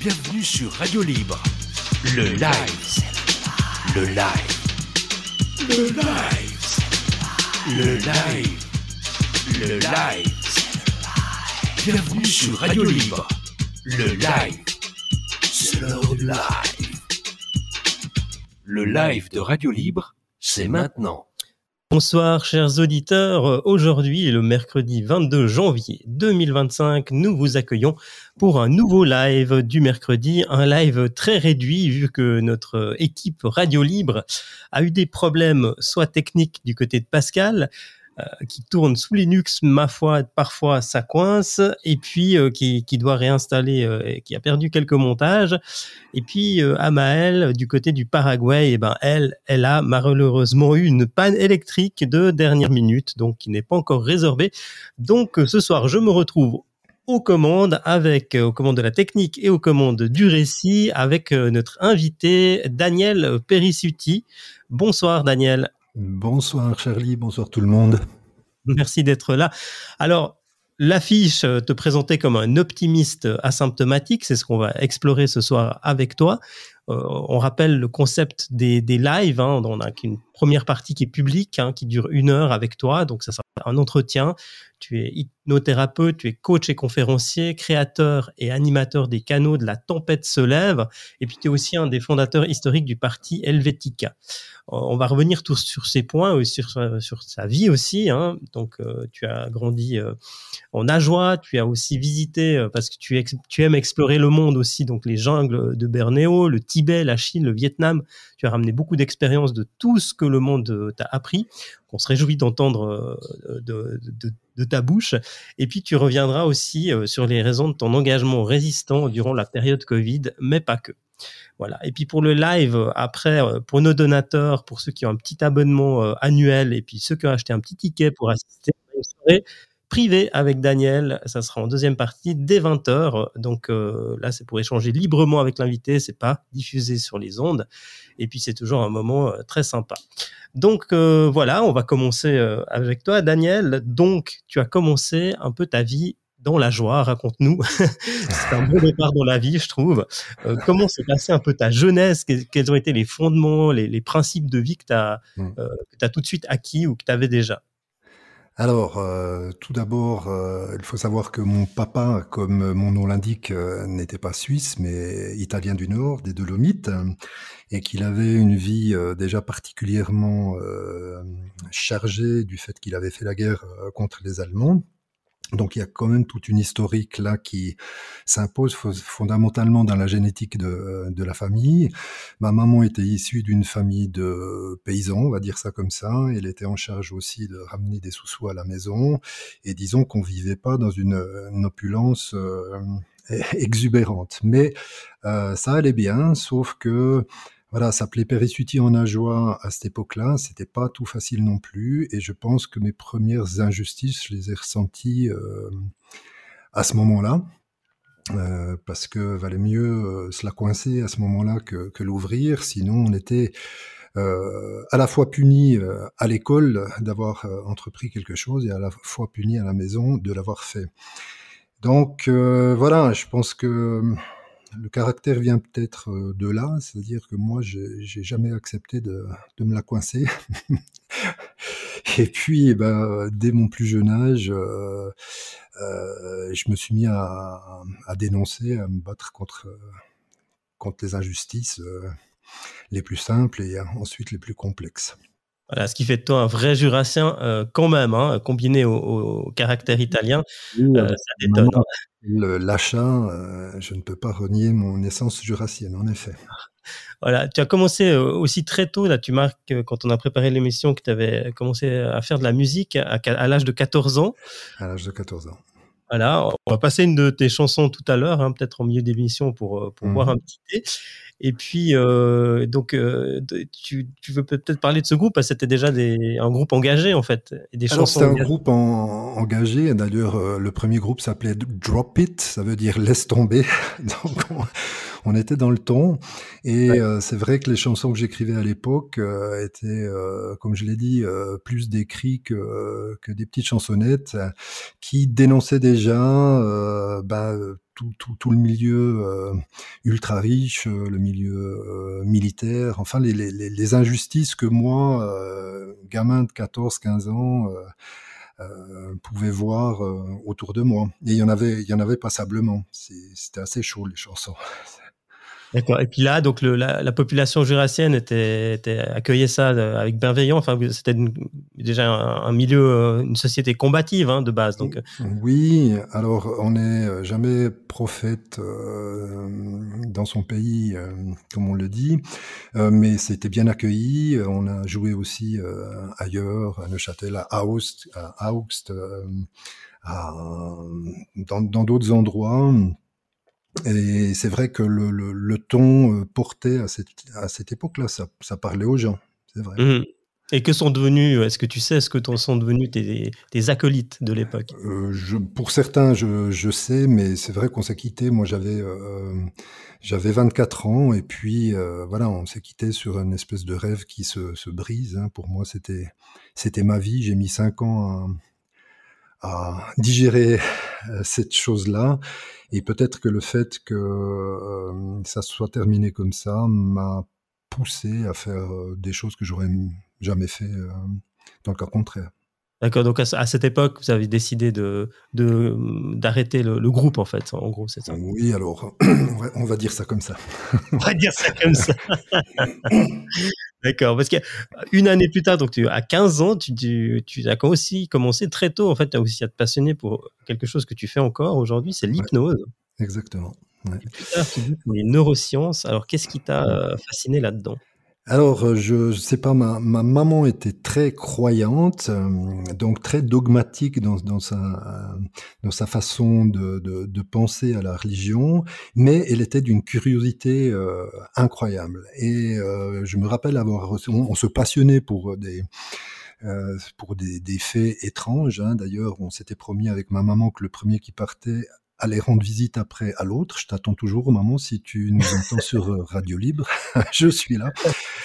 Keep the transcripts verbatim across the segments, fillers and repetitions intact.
Bienvenue sur Radio Libre. Le live. Le live. Le live. Le live. Le live. Bienvenue sur Radio Libre. Le live. C'est l'heure du live. Le live de Radio Libre, c'est maintenant. Bonsoir chers auditeurs, aujourd'hui le mercredi vingt-deux janvier deux mille vingt-cinq, nous vous accueillons pour un nouveau live du mercredi, un live très réduit vu que notre équipe Radio Libre a eu des problèmes soit techniques du côté de Pascal, Euh, qui tourne sous Linux, ma foi, parfois ça coince, et puis euh, qui, qui doit réinstaller, euh, et qui a perdu quelques montages. Et puis euh, Amael, du côté du Paraguay, eh ben elle, elle a malheureusement eu une panne électrique de dernière minute, donc qui n'est pas encore résorbée. Donc euh, ce soir, je me retrouve aux commandes, avec euh, aux commandes de la technique et aux commandes du récit, avec euh, notre invité Daniel Perissuti. Bonsoir Daniel. Bonsoir Charlie, bonsoir tout le monde. Merci d'être là. Alors, l'affiche te présentait comme un optimiste asymptomatique, c'est ce qu'on va explorer ce soir avec toi. Euh, on rappelle le concept des, des lives, hein. On a une première partie qui est publique, hein, qui dure une heure avec toi, donc ça sera un entretien. Tu es hypnothérapeute, tu es coach et conférencier, créateur et animateur des canaux de La Tempête se lève, et puis tu es aussi un des fondateurs historiques du parti Helvetica. On va revenir tous sur ces points, sur, sur sa vie aussi, hein. Donc euh, tu as grandi euh, en Ajoie, tu as aussi visité, euh, parce que tu, ex- tu aimes explorer le monde aussi, donc les jungles de Bornéo, le Tibet, la Chine, le Vietnam. Tu as ramené beaucoup d'expériences de tout ce que le monde euh, t'a appris, qu'on se réjouit d'entendre euh, de, de, de ta bouche. Et puis tu reviendras aussi euh, sur les raisons de ton engagement résistant durant la période Covid, mais pas que. Voilà. Et puis pour le live, après, pour nos donateurs, pour ceux qui ont un petit abonnement euh, annuel, et puis ceux qui ont acheté un petit ticket pour assister à une soirée privée avec Daniel, ça sera en deuxième partie dès vingt heures. Donc euh, là, c'est pour échanger librement avec l'invité, c'est pas diffusé sur les ondes. Et puis c'est toujours un moment euh, très sympa. Donc euh, voilà, on va commencer euh, avec toi, Daniel. Donc tu as commencé un peu ta vie dans la joie, raconte-nous. C'est un bon départ dans la vie, je trouve. Euh, comment s'est passée un peu ta jeunesse? Quels ont été les fondements, les, les principes de vie que tu as Mm. euh, que tu as tout de suite acquis ou que tu avais déjà? Alors, euh, tout d'abord, euh, il faut savoir que mon papa, comme mon nom l'indique, euh, n'était pas suisse, mais italien du Nord, des Dolomites, euh, et qu'il avait une vie euh, déjà particulièrement euh, chargée du fait qu'il avait fait la guerre euh, contre les Allemands. Donc il y a quand même toute une historique là qui s'impose fo- fondamentalement dans la génétique de, de la famille. Ma maman était issue d'une famille de paysans, on va dire ça comme ça. Elle était en charge aussi de ramener des sous-sous à la maison. Et disons qu'on vivait pas dans une, une opulence euh, exubérante. Mais euh, ça allait bien, sauf que voilà, s'appeler Perissuti en Ajoie à cette époque-là, c'était pas tout facile non plus, et je pense que mes premières injustices, je les ai ressenties euh, à ce moment-là, euh, parce que valait mieux euh, se la coincer à ce moment-là que, que l'ouvrir, sinon on était euh, à la fois puni euh, à l'école d'avoir euh, entrepris quelque chose et à la fois puni à la maison de l'avoir fait. Donc euh, voilà, je pense que le caractère vient peut-être euh, de là, c'est-à-dire que moi, j'ai, j'ai jamais accepté de, de me la coincer. Et puis, eh ben, dès mon plus jeune âge, euh, euh, je me suis mis à, à dénoncer, à me battre contre, contre les injustices euh, les plus simples et ensuite les plus complexes. Voilà, ce qui fait de toi un vrai jurassien euh, quand même, hein, combiné au, au caractère italien, Oui, euh, avec ça détonne. Hein. le, l'achat, euh, je ne peux pas renier mon essence jurassienne, en effet. Voilà, tu as commencé euh, aussi très tôt, là tu marques, euh, quand on a préparé l'émission, que tu avais commencé à faire de la musique à, à l'âge de quatorze ans. À l'âge de quatorze ans. Voilà, on va passer une de tes chansons tout à l'heure, hein, peut-être au milieu d'émission pour, pour mmh. boire un petit thé. Et puis, euh, donc, euh, tu, tu veux peut-être parler de ce groupe, parce que c'était déjà des, un groupe engagé, en fait. Et des Alors, chansons c'est un engagées. groupe en, engagé. D'ailleurs, euh, le premier groupe s'appelait Drop It, ça veut dire laisse tomber. Donc, on, on était dans le ton. Et ouais. euh, c'est vrai que les chansons que j'écrivais à l'époque euh, étaient, euh, comme je l'ai dit, euh, plus des cris que, euh, que des petites chansonnettes euh, qui dénonçaient des déjà euh, bah, tout, tout, tout le milieu euh, ultra riche, euh, le milieu euh, militaire, enfin les, les, les injustices que moi, euh, gamin de quatorze quinze ans, euh, euh, pouvais voir euh, autour de moi. Et il y en avait, il y en avait passablement. C'était assez chaud, les chansons. D'accord. Et puis là, donc le, la, la population jurassienne était, était accueillait ça avec bienveillance. Enfin, c'était une, déjà un, un milieu, une société combative hein, de base. Donc, oui. Alors, on n'est jamais prophète euh, dans son pays, euh, comme on le dit, euh, mais c'était bien accueilli. On a joué aussi euh, ailleurs, à Neuchâtel, à Aust, à Augst, euh, à, dans dans d'autres endroits. Et c'est vrai que le, le, le ton porté à cette, à cette époque-là, ça, ça parlait aux gens, c'est vrai. Mmh. Et que sont devenus, est-ce que tu sais, ce que sont devenus tes, tes acolytes de l'époque? euh, je, Pour certains, je, je sais, mais c'est vrai qu'on s'est quitté. Moi, j'avais euh, j'avais vingt-quatre ans, et puis euh, voilà, on s'est quitté sur une espèce de rêve qui se, se brise. Hein. Pour moi, c'était c'était ma vie. J'ai mis cinq ans à, à digérer cette chose-là. Et peut-être que le fait que euh, ça soit terminé comme ça m'a poussé à faire euh, des choses que j'aurais jamais fait euh, dans le cas contraire. D'accord, donc à, à cette époque, vous avez décidé de, de, d'arrêter le, le groupe, en fait, en gros, c'est ça? Oui, alors, on va, on va dire ça comme ça. On va dire ça comme ça. D'accord, parce qu'une année plus tard, donc tu as quinze ans, tu, tu, tu as aussi commencé très tôt, en fait, tu as aussi à te passionner pour quelque chose que tu fais encore aujourd'hui, c'est l'hypnose. Ouais, exactement. Ouais. Et plus tard, tu dis pour les neurosciences. Alors, qu'est-ce qui t'a fasciné là-dedans? Alors, je, je sais pas, ma, ma maman était très croyante, euh, donc très dogmatique dans, dans sa, euh, dans sa façon de, de, de penser à la religion, mais elle était d'une curiosité euh, incroyable. Et euh, je me rappelle avoir, on, on se passionnait pour des, euh, pour des, des faits étranges. Hein. D'ailleurs, on s'était promis avec ma maman que le premier qui partait allait rendre visite après à l'autre. Je t'attends toujours, maman, si tu nous entends sur Radio Libre. Je suis là.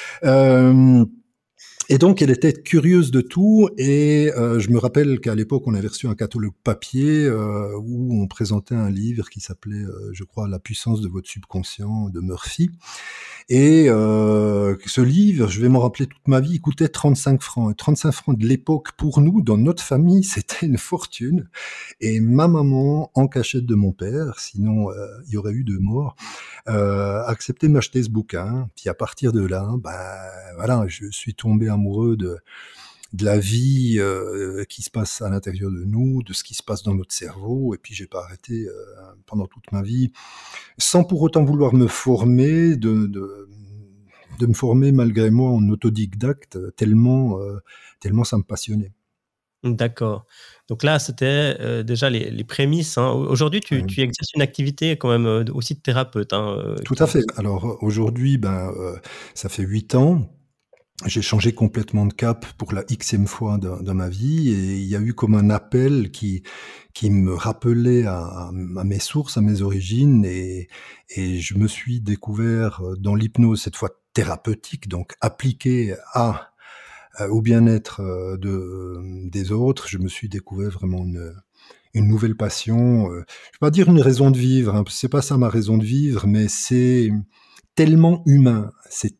Euh, et donc, elle était curieuse de tout. Et euh, je me rappelle qu'à l'époque, on avait reçu un catalogue papier euh, où on présentait un livre qui s'appelait, euh, je crois, La puissance de votre subconscient de Murphy. Et euh, ce livre, je vais m'en rappeler toute ma vie, il coûtait trente-cinq francs. Et trente-cinq francs de l'époque, pour nous, dans notre famille, c'était une fortune. Et ma maman, en cachette de mon père, sinon euh, il y aurait eu deux morts, euh, accepté de m'acheter ce bouquin. Puis à partir de là, bah, voilà, je suis tombé amoureux de, de la vie euh, qui se passe à l'intérieur de nous, de ce qui se passe dans notre cerveau. Et puis j'ai pas arrêté euh, pendant toute ma vie, sans pour autant vouloir me former, de, de, de me former malgré moi en autodidacte, tellement, euh, tellement ça me passionnait. D'accord. Donc là, c'était euh, déjà les, les prémices. Hein. Aujourd'hui, tu, Oui. tu exerces une activité quand même euh, aussi de thérapeute. Hein, euh, Tout à fait. Alors aujourd'hui, ben, euh, ça fait huit ans. J'ai changé complètement de cap pour la xème fois dans, dans ma vie, et il y a eu comme un appel qui qui me rappelait à, à mes sources, à mes origines, et, et je me suis découvert dans l'hypnose, cette fois thérapeutique, donc appliquée à, à au bien-être de des autres. Je me suis découvert vraiment une une nouvelle passion. Je vais pas dire une raison de vivre, hein, c'est pas ça ma raison de vivre, mais c'est tellement humain, c'est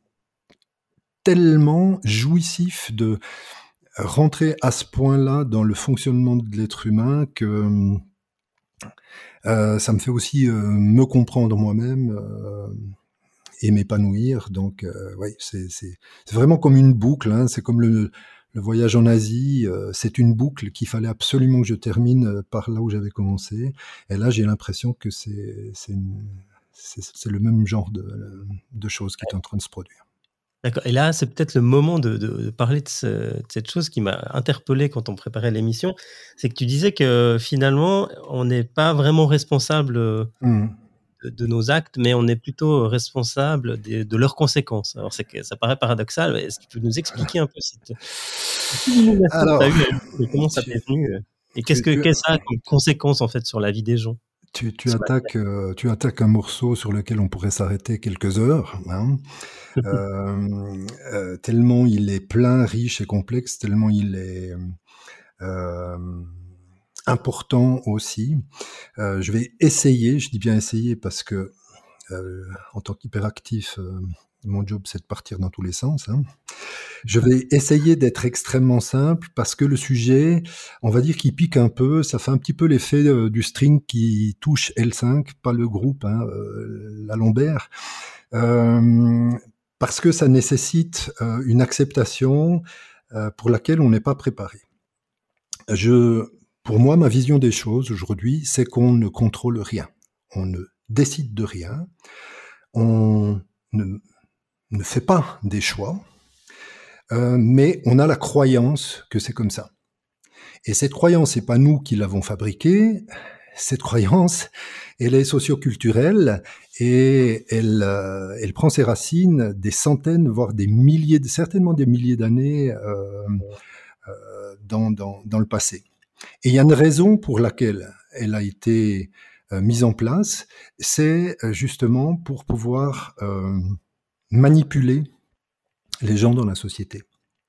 tellement jouissif de rentrer à ce point-là dans le fonctionnement de l'être humain que euh, ça me fait aussi euh, me comprendre moi-même euh, et m'épanouir. Donc, euh, oui, c'est, c'est, c'est vraiment comme une boucle. Hein, c'est comme le, le voyage en Asie. Euh, c'est une boucle qu'il fallait absolument que je termine par là où j'avais commencé. Et là, j'ai l'impression que c'est, c'est, une, c'est, c'est le même genre de, de choses qui est en train de se produire. D'accord. Et là, c'est peut-être le moment de, de, de parler de, ce, de cette chose qui m'a interpellé quand on préparait l'émission. C'est que tu disais que finalement, on n'est pas vraiment responsable mmh. de, de nos actes, mais on est plutôt responsable de, de leurs conséquences. Alors, c'est que, ça paraît paradoxal, mais est-ce que tu peux nous expliquer un peu cette Alors, et comment ça t'est venu et qu'est-ce que, qu'est-ce que ça a comme conséquence en fait sur la vie des gens? Tu, tu, attaques, euh, tu attaques un morceau sur lequel on pourrait s'arrêter quelques heures, hein. euh, euh, tellement il est plein, riche et complexe, tellement il est euh, important aussi. Euh, je vais essayer, je dis bien essayer parce que euh, en tant qu'hyperactif, euh, mon job c'est de partir dans tous les sens. Hein. Je vais essayer d'être extrêmement simple parce que le sujet, on va dire qu'il pique un peu, ça fait un petit peu l'effet euh, du string qui touche L cinq, pas le groupe, hein, euh, la lombaire, euh, parce que ça nécessite euh, une acceptation euh, pour laquelle on n'est pas préparé. Je, pour moi, ma vision des choses aujourd'hui, c'est qu'on ne contrôle rien, on ne décide de rien, on ne, ne fait pas des choix, euh, mais on a la croyance que c'est comme ça. Et cette croyance, c'est pas nous qui l'avons fabriquée, cette croyance, elle est socioculturelle et elle, euh, elle prend ses racines des centaines, voire des milliers, certainement des milliers d'années euh, euh, dans, dans, dans le passé. Et il y a une raison pour laquelle elle a été euh, mise en place, c'est justement pour pouvoir euh, manipuler les gens dans la société.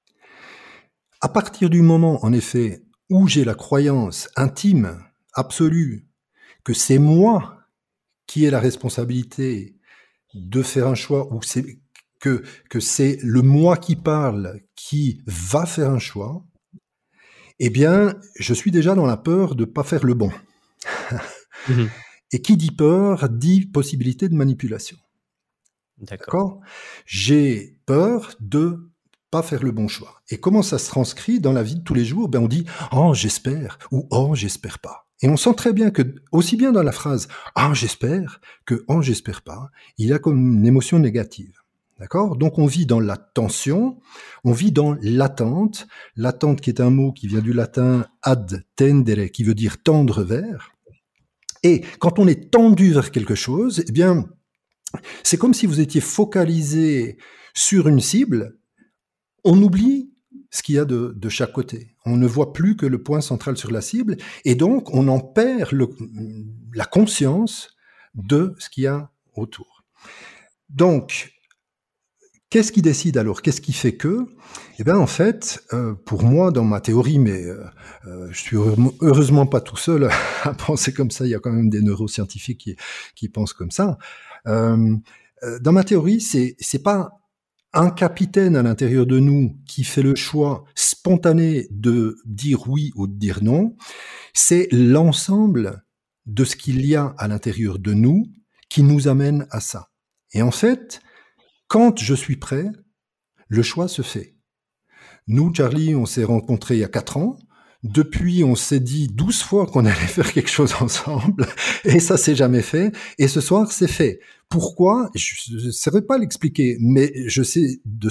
À partir du moment, en effet, où j'ai la croyance intime, absolue, que c'est moi qui ai la responsabilité de faire un choix, ou c'est, que, que c'est le moi qui parle qui va faire un choix, eh bien, je suis déjà dans la peur de ne pas faire le bon. Mmh. Et qui dit peur, dit possibilité de manipulation. D'accord. D'accord ? J'ai peur de pas faire le bon choix. Et comment ça se transcrit dans la vie de tous les jours ? Ben on dit « Oh, j'espère » ou « Oh, j'espère pas ». Et on sent très bien que, aussi bien dans la phrase « Ah, j'espère » que « Oh, j'espère pas », il y a comme une émotion négative. D'accord ? Donc on vit dans la tension, on vit dans l'attente. L'attente qui est un mot qui vient du latin ad tendere, qui veut dire tendre vers. Et quand on est tendu vers quelque chose, eh bien, c'est comme si vous étiez focalisé sur une cible. On oublie ce qu'il y a de, de chaque côté. On ne voit plus que le point central sur la cible, et donc on en perd le, la conscience de ce qu'il y a autour. Donc, qu'est-ce qui décide alors ? Qu'est-ce qui fait que ? Eh bien, en fait, euh, pour moi, dans ma théorie, mais euh, euh, je suis heureusement pas tout seul à penser comme ça, il y a quand même des neuroscientifiques qui, qui pensent comme ça. Euh, dans ma théorie, c'est, c'est pas un capitaine à l'intérieur de nous qui fait le choix spontané de dire oui ou de dire non, c'est l'ensemble de ce qu'il y a à l'intérieur de nous qui nous amène à ça. Et en fait, quand je suis prêt, le choix se fait. Nous, Charlie, on s'est rencontrés il y a quatre ans. Depuis, on s'est dit douze fois qu'on allait faire quelque chose ensemble, et ça s'est jamais fait. Et ce soir, c'est fait. Pourquoi ? Je ne saurais pas l'expliquer, mais je sais, de,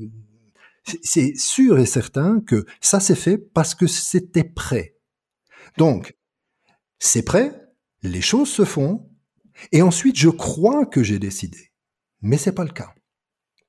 c'est sûr et certain que ça s'est fait parce que c'était prêt. Donc, c'est prêt, les choses se font, et ensuite, je crois que j'ai décidé. Mais c'est pas le cas. D'accord ?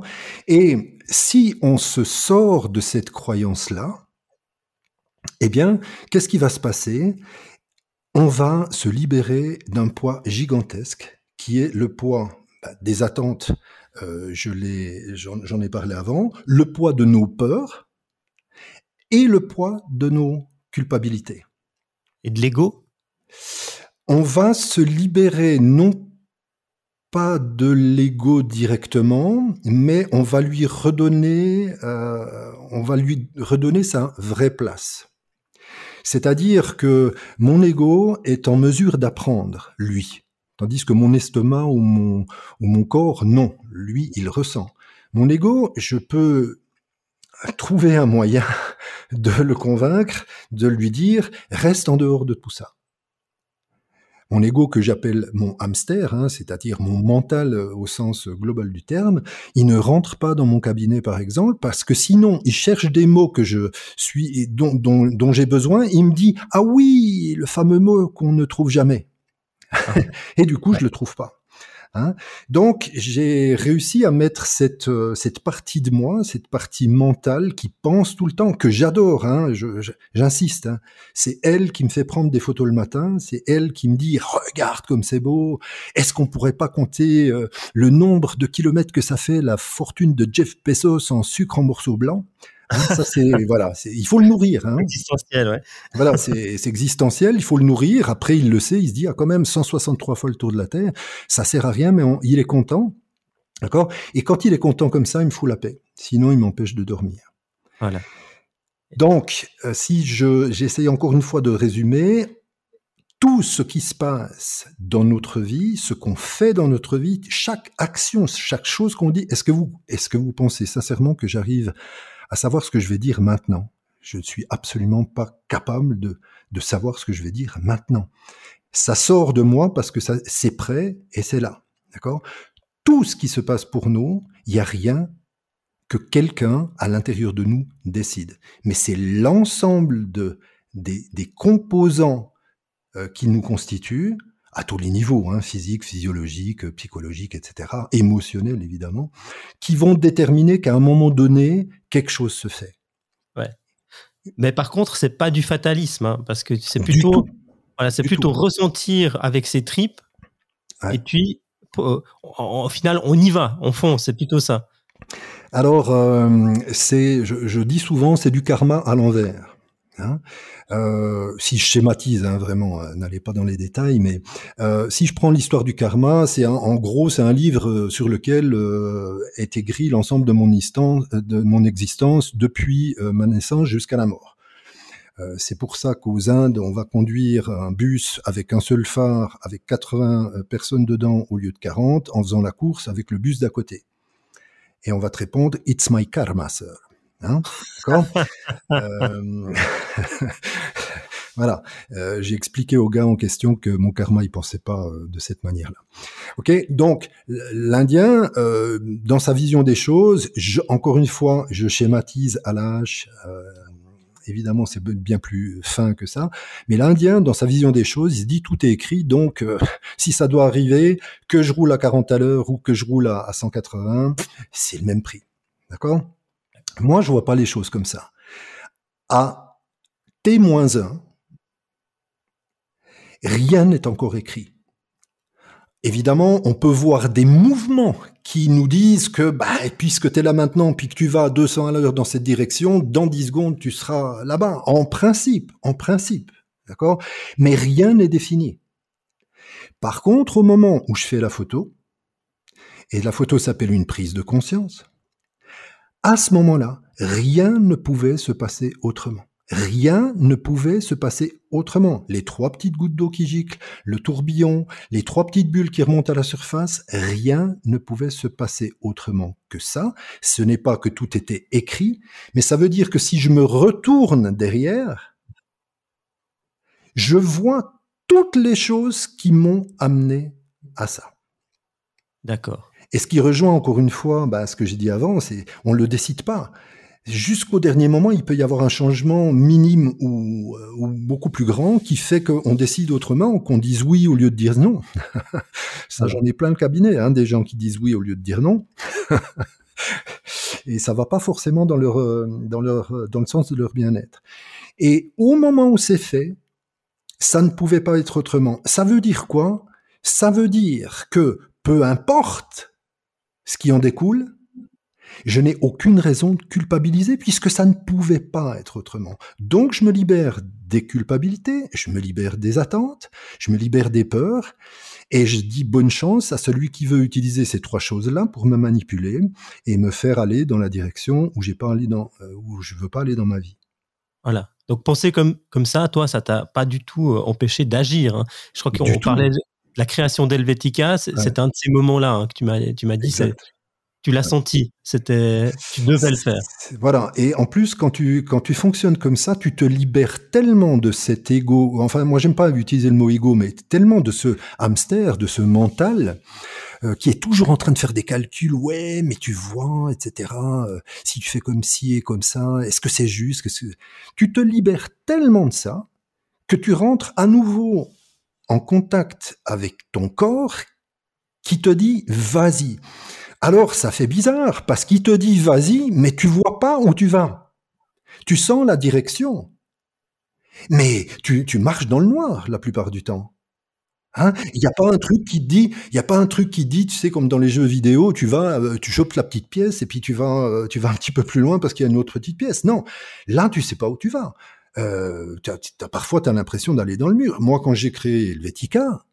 Et si on se sort de cette croyance-là, eh bien, qu'est-ce qui va se passer ? On va se libérer d'un poids gigantesque, qui est le poids bah, des attentes, euh, je l'ai, j'en, j'en ai parlé avant, le poids de nos peurs et le poids de nos culpabilités. Et de l'ego ? On va se libérer non pas de l'ego directement, mais on va lui redonner, euh, on va lui redonner sa vraie place. C'est-à-dire que mon ego est en mesure d'apprendre, lui. Tandis que mon estomac ou mon, ou mon corps, non. Lui, il ressent. Mon ego, je peux trouver un moyen de le convaincre, de lui dire « reste en dehors de tout ça ». Mon ego que j'appelle mon hamster, hein, c'est-à-dire mon mental au sens global du terme, il ne rentre pas dans mon cabinet par exemple parce que sinon il cherche des mots que je suis dont, dont, dont j'ai besoin. Il me dit ah oui le fameux mot qu'on ne trouve jamais et du coup ouais. je le trouve pas. Hein. Donc j'ai réussi à mettre cette cette partie de moi, cette partie mentale qui pense tout le temps, que j'adore, hein, je, je, j'insiste, hein. C'est elle qui me fait prendre des photos le matin, c'est elle qui me dit regarde comme c'est beau, est-ce qu'on pourrait pas compter euh, le nombre de kilomètres que ça fait la fortune de Jeff Bezos en sucre en morceaux blancs? Hein, ça, c'est, voilà, c'est, il faut le nourrir. Hein. Existentiel, ouais. Voilà, c'est, c'est existentiel, il faut le nourrir. Après, il le sait, il se dit, ah, quand même, cent soixante-trois fois le tour de la Terre, ça sert à rien, mais on, il est content. D'accord? Et quand il est content comme ça, il me fout la paix. Sinon, il m'empêche de dormir. Voilà. Donc, euh, si je, j'essaye encore une fois de résumer, tout ce qui se passe dans notre vie, ce qu'on fait dans notre vie, chaque action, chaque chose qu'on dit, est-ce que vous, est-ce que vous pensez sincèrement que j'arrive à savoir ce que je vais dire maintenant? Je ne suis absolument pas capable de, de savoir ce que je vais dire maintenant. Ça sort de moi parce que ça, c'est prêt et c'est là. D'accord? Tout ce qui se passe pour nous, il n'y a rien que quelqu'un à l'intérieur de nous décide. Mais c'est l'ensemble de, des, des composants euh, qui nous constituent, à tous les niveaux, hein, physique, physiologique, psychologique, et cetera, émotionnel évidemment, qui vont déterminer qu'à un moment donné, quelque chose se fait. Ouais. Mais par contre, c'est pas du fatalisme, hein, parce que c'est plutôt, voilà, c'est plutôt tout. ressentir avec ses tripes, ouais. Et puis au final, on y va, on fonce, c'est plutôt ça. Alors, euh, c'est, je, je dis souvent, c'est du karma à l'envers. Hein. Euh, si je schématise, hein, vraiment, euh, n'allez pas dans les détails, mais euh, si je prends l'histoire du karma, c'est un, en gros, c'est un livre sur lequel euh, est écrit l'ensemble de mon, instant, de mon existence depuis euh, ma naissance jusqu'à la mort. Euh, c'est pour ça qu'aux Indes, on va conduire un bus avec un seul phare, avec quatre-vingts personnes dedans au lieu de quarante, en faisant la course avec le bus d'à côté. Et on va te répondre « It's my karma, sir ». Hein, d'accord. euh, Voilà. Euh, j'ai expliqué au gars en question que mon karma, il pensait pas euh, de cette manière-là. Ok. Donc, l'Indien, euh, dans sa vision des choses, je, encore une fois, je schématise à l'âge. Euh, Évidemment, c'est bien plus fin que ça. Mais l'Indien, dans sa vision des choses, il se dit tout est écrit. Donc, euh, si ça doit arriver, que je roule à quarante à l'heure ou que je roule à, à cent quatre-vingts, c'est le même prix. D'accord ? Moi, je vois pas les choses comme ça. À T moins un, rien n'est encore écrit. Évidemment, on peut voir des mouvements qui nous disent que, bah, puisque tu es là maintenant, puis que tu vas à deux cents à l'heure dans cette direction, dans dix secondes, tu seras là-bas. En principe, en principe, d'accord ? Mais rien n'est défini. Par contre, au moment où je fais la photo, et la photo s'appelle une prise de conscience, à ce moment-là, rien ne pouvait se passer autrement. Rien ne pouvait se passer autrement. Les trois petites gouttes d'eau qui giclent, le tourbillon, les trois petites bulles qui remontent à la surface, rien ne pouvait se passer autrement que ça. Ce n'est pas que tout était écrit, mais ça veut dire que si je me retourne derrière, je vois toutes les choses qui m'ont amené à ça. D'accord. Et ce qui rejoint encore une fois bah, ce que j'ai dit avant, c'est on ne le décide pas. Jusqu'au dernier moment, il peut y avoir un changement minime ou, ou beaucoup plus grand qui fait qu'on décide autrement, qu'on dise oui au lieu de dire non. Ça, j'en ai plein le cabinet, hein, des gens qui disent oui au lieu de dire non. Et ça va pas forcément dans leur, dans leur, dans le sens de leur bien-être. Et au moment où c'est fait, ça ne pouvait pas être autrement. Ça veut dire quoi ? Ça veut dire que peu importe ce qui en découle, je n'ai aucune raison de culpabiliser puisque ça ne pouvait pas être autrement. Donc je me libère des culpabilités, je me libère des attentes, je me libère des peurs et je dis bonne chance à celui qui veut utiliser ces trois choses-là pour me manipuler et me faire aller dans la direction où j'ai pas allé dans, euh, où je veux pas aller dans ma vie. Voilà. Donc penser comme comme ça, toi, ça t'a pas du tout empêché d'agir. Hein. Je crois qu'on parlait de la création d'Helvetica, c'est, ouais. c'est un de ces moments-là hein, que tu m'as tu m'as dit. C'est, tu l'as senti, c'était, tu devais le faire. Voilà. Et en plus, quand tu, quand tu fonctionnes comme ça, tu te libères tellement de cet ego. Enfin, moi, j'aime pas utiliser le mot ego, mais tellement de ce hamster, de ce mental, euh, qui est toujours en train de faire des calculs. Ouais, mais tu vois, et cetera. Euh, si tu fais comme ci et comme ça, est-ce que c'est juste? Qu'est-ce que... Tu te libères tellement de ça que tu rentres à nouveau en contact avec ton corps qui te dit, vas-y. Alors, ça fait bizarre, parce qu'il te dit « vas-y », mais tu vois pas où tu vas. Tu sens la direction. Mais tu, tu marches dans le noir la plupart du temps. Hein, il n'y a pas un truc qui dit, il y a pas un truc qui dit, tu sais, comme dans les jeux vidéo, tu vas, euh, tu chopes la petite pièce et puis tu vas, euh, tu vas un petit peu plus loin parce qu'il y a une autre petite pièce. Non, là, tu sais pas où tu vas. Euh, t'as, t'as, parfois, tu as l'impression d'aller dans le mur. Moi, quand j'ai créé Helvetica,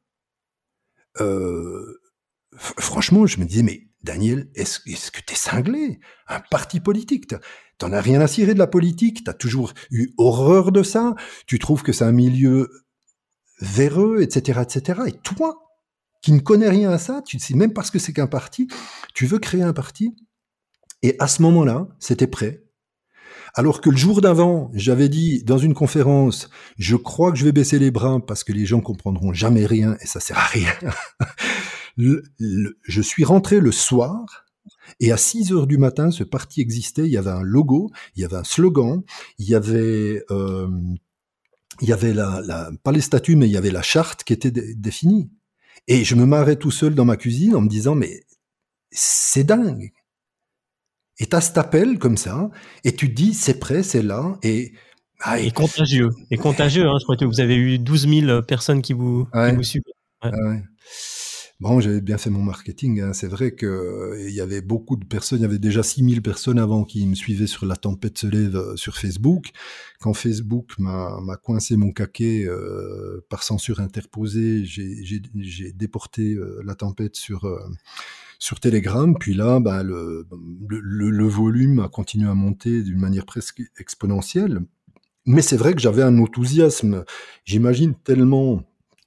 euh, f- franchement, je me disais, mais Daniel, est-ce, est-ce que t'es cinglé? Un parti politique, t'as- t'en as rien à cirer de la politique, t'as toujours eu horreur de ça, tu trouves que c'est un milieu véreux, et cetera, et cetera. Et toi, qui ne connais rien à ça, tu sais même pas ce que c'est qu'un parti, tu veux créer un parti. Et à ce moment-là, c'était prêt. Alors que le jour d'avant, j'avais dit dans une conférence, je crois que je vais baisser les bras parce que les gens comprendront jamais rien et ça sert à rien. le, le, je suis rentré le soir et à six heures du matin, ce parti existait. Il y avait un logo, il y avait un slogan, il y avait euh, il y avait la, la, pas les statuts, mais il y avait la charte qui était dé- définie. Et je me marrais tout seul dans ma cuisine en me disant, mais c'est dingue. Et t'as cet appel comme ça, et tu te dis, c'est prêt, c'est là, et... Ah, et contagieux. Et contagieux, hein. Je crois que vous avez eu douze mille personnes qui vous, ouais. qui vous suivent. Ouais. Ouais. Bon, j'avais bien fait mon marketing, hein. C'est vrai que euh, il y avait beaucoup de personnes, il y avait déjà six mille personnes avant qui me suivaient sur La Tempête se lève euh, sur Facebook. Quand Facebook m'a, m'a coincé mon caquet euh, par censure interposée, j'ai, j'ai, j'ai déporté euh, La Tempête sur... Euh, sur Telegram, puis là, bah, le, le, le volume a continué à monter d'une manière presque exponentielle. Mais c'est vrai que j'avais un enthousiasme, j'imagine, tellement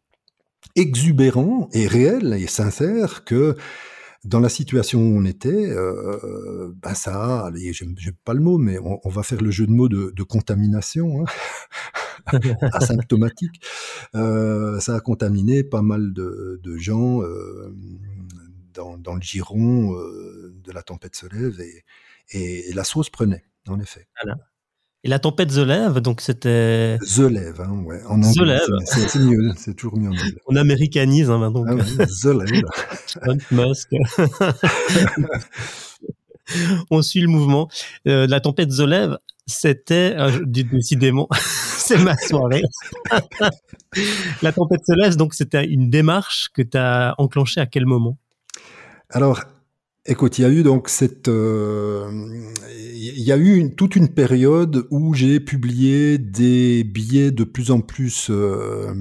exubérant et réel et sincère que dans la situation où on était, euh, bah ça, allez, j'aime, j'aime pas le mot, mais on, on va faire le jeu de mots de, de contamination, hein, asymptomatique. Euh, ça a contaminé pas mal de, de gens. Euh, Dans, dans le giron euh, de La Tempête se lève et, et, et la sauce prenait, en effet. Voilà. Et La Tempête se lève, donc c'était... Se lève, hein, ouais. En anglais, se lève. C'est, c'est, c'est mieux, c'est toujours mieux en anglais. On américanise, hein, maintenant. Ah ouais, se lève. Musk. On suit le mouvement. Euh, La Tempête se lève, c'était, euh, décidément, c'est ma soirée. La Tempête se lève, donc c'était une démarche que tu as enclenchée à quel moment? Alors, écoute, il y a eu donc cette, euh, il y a eu une, toute une période où j'ai publié des billets de plus en plus euh,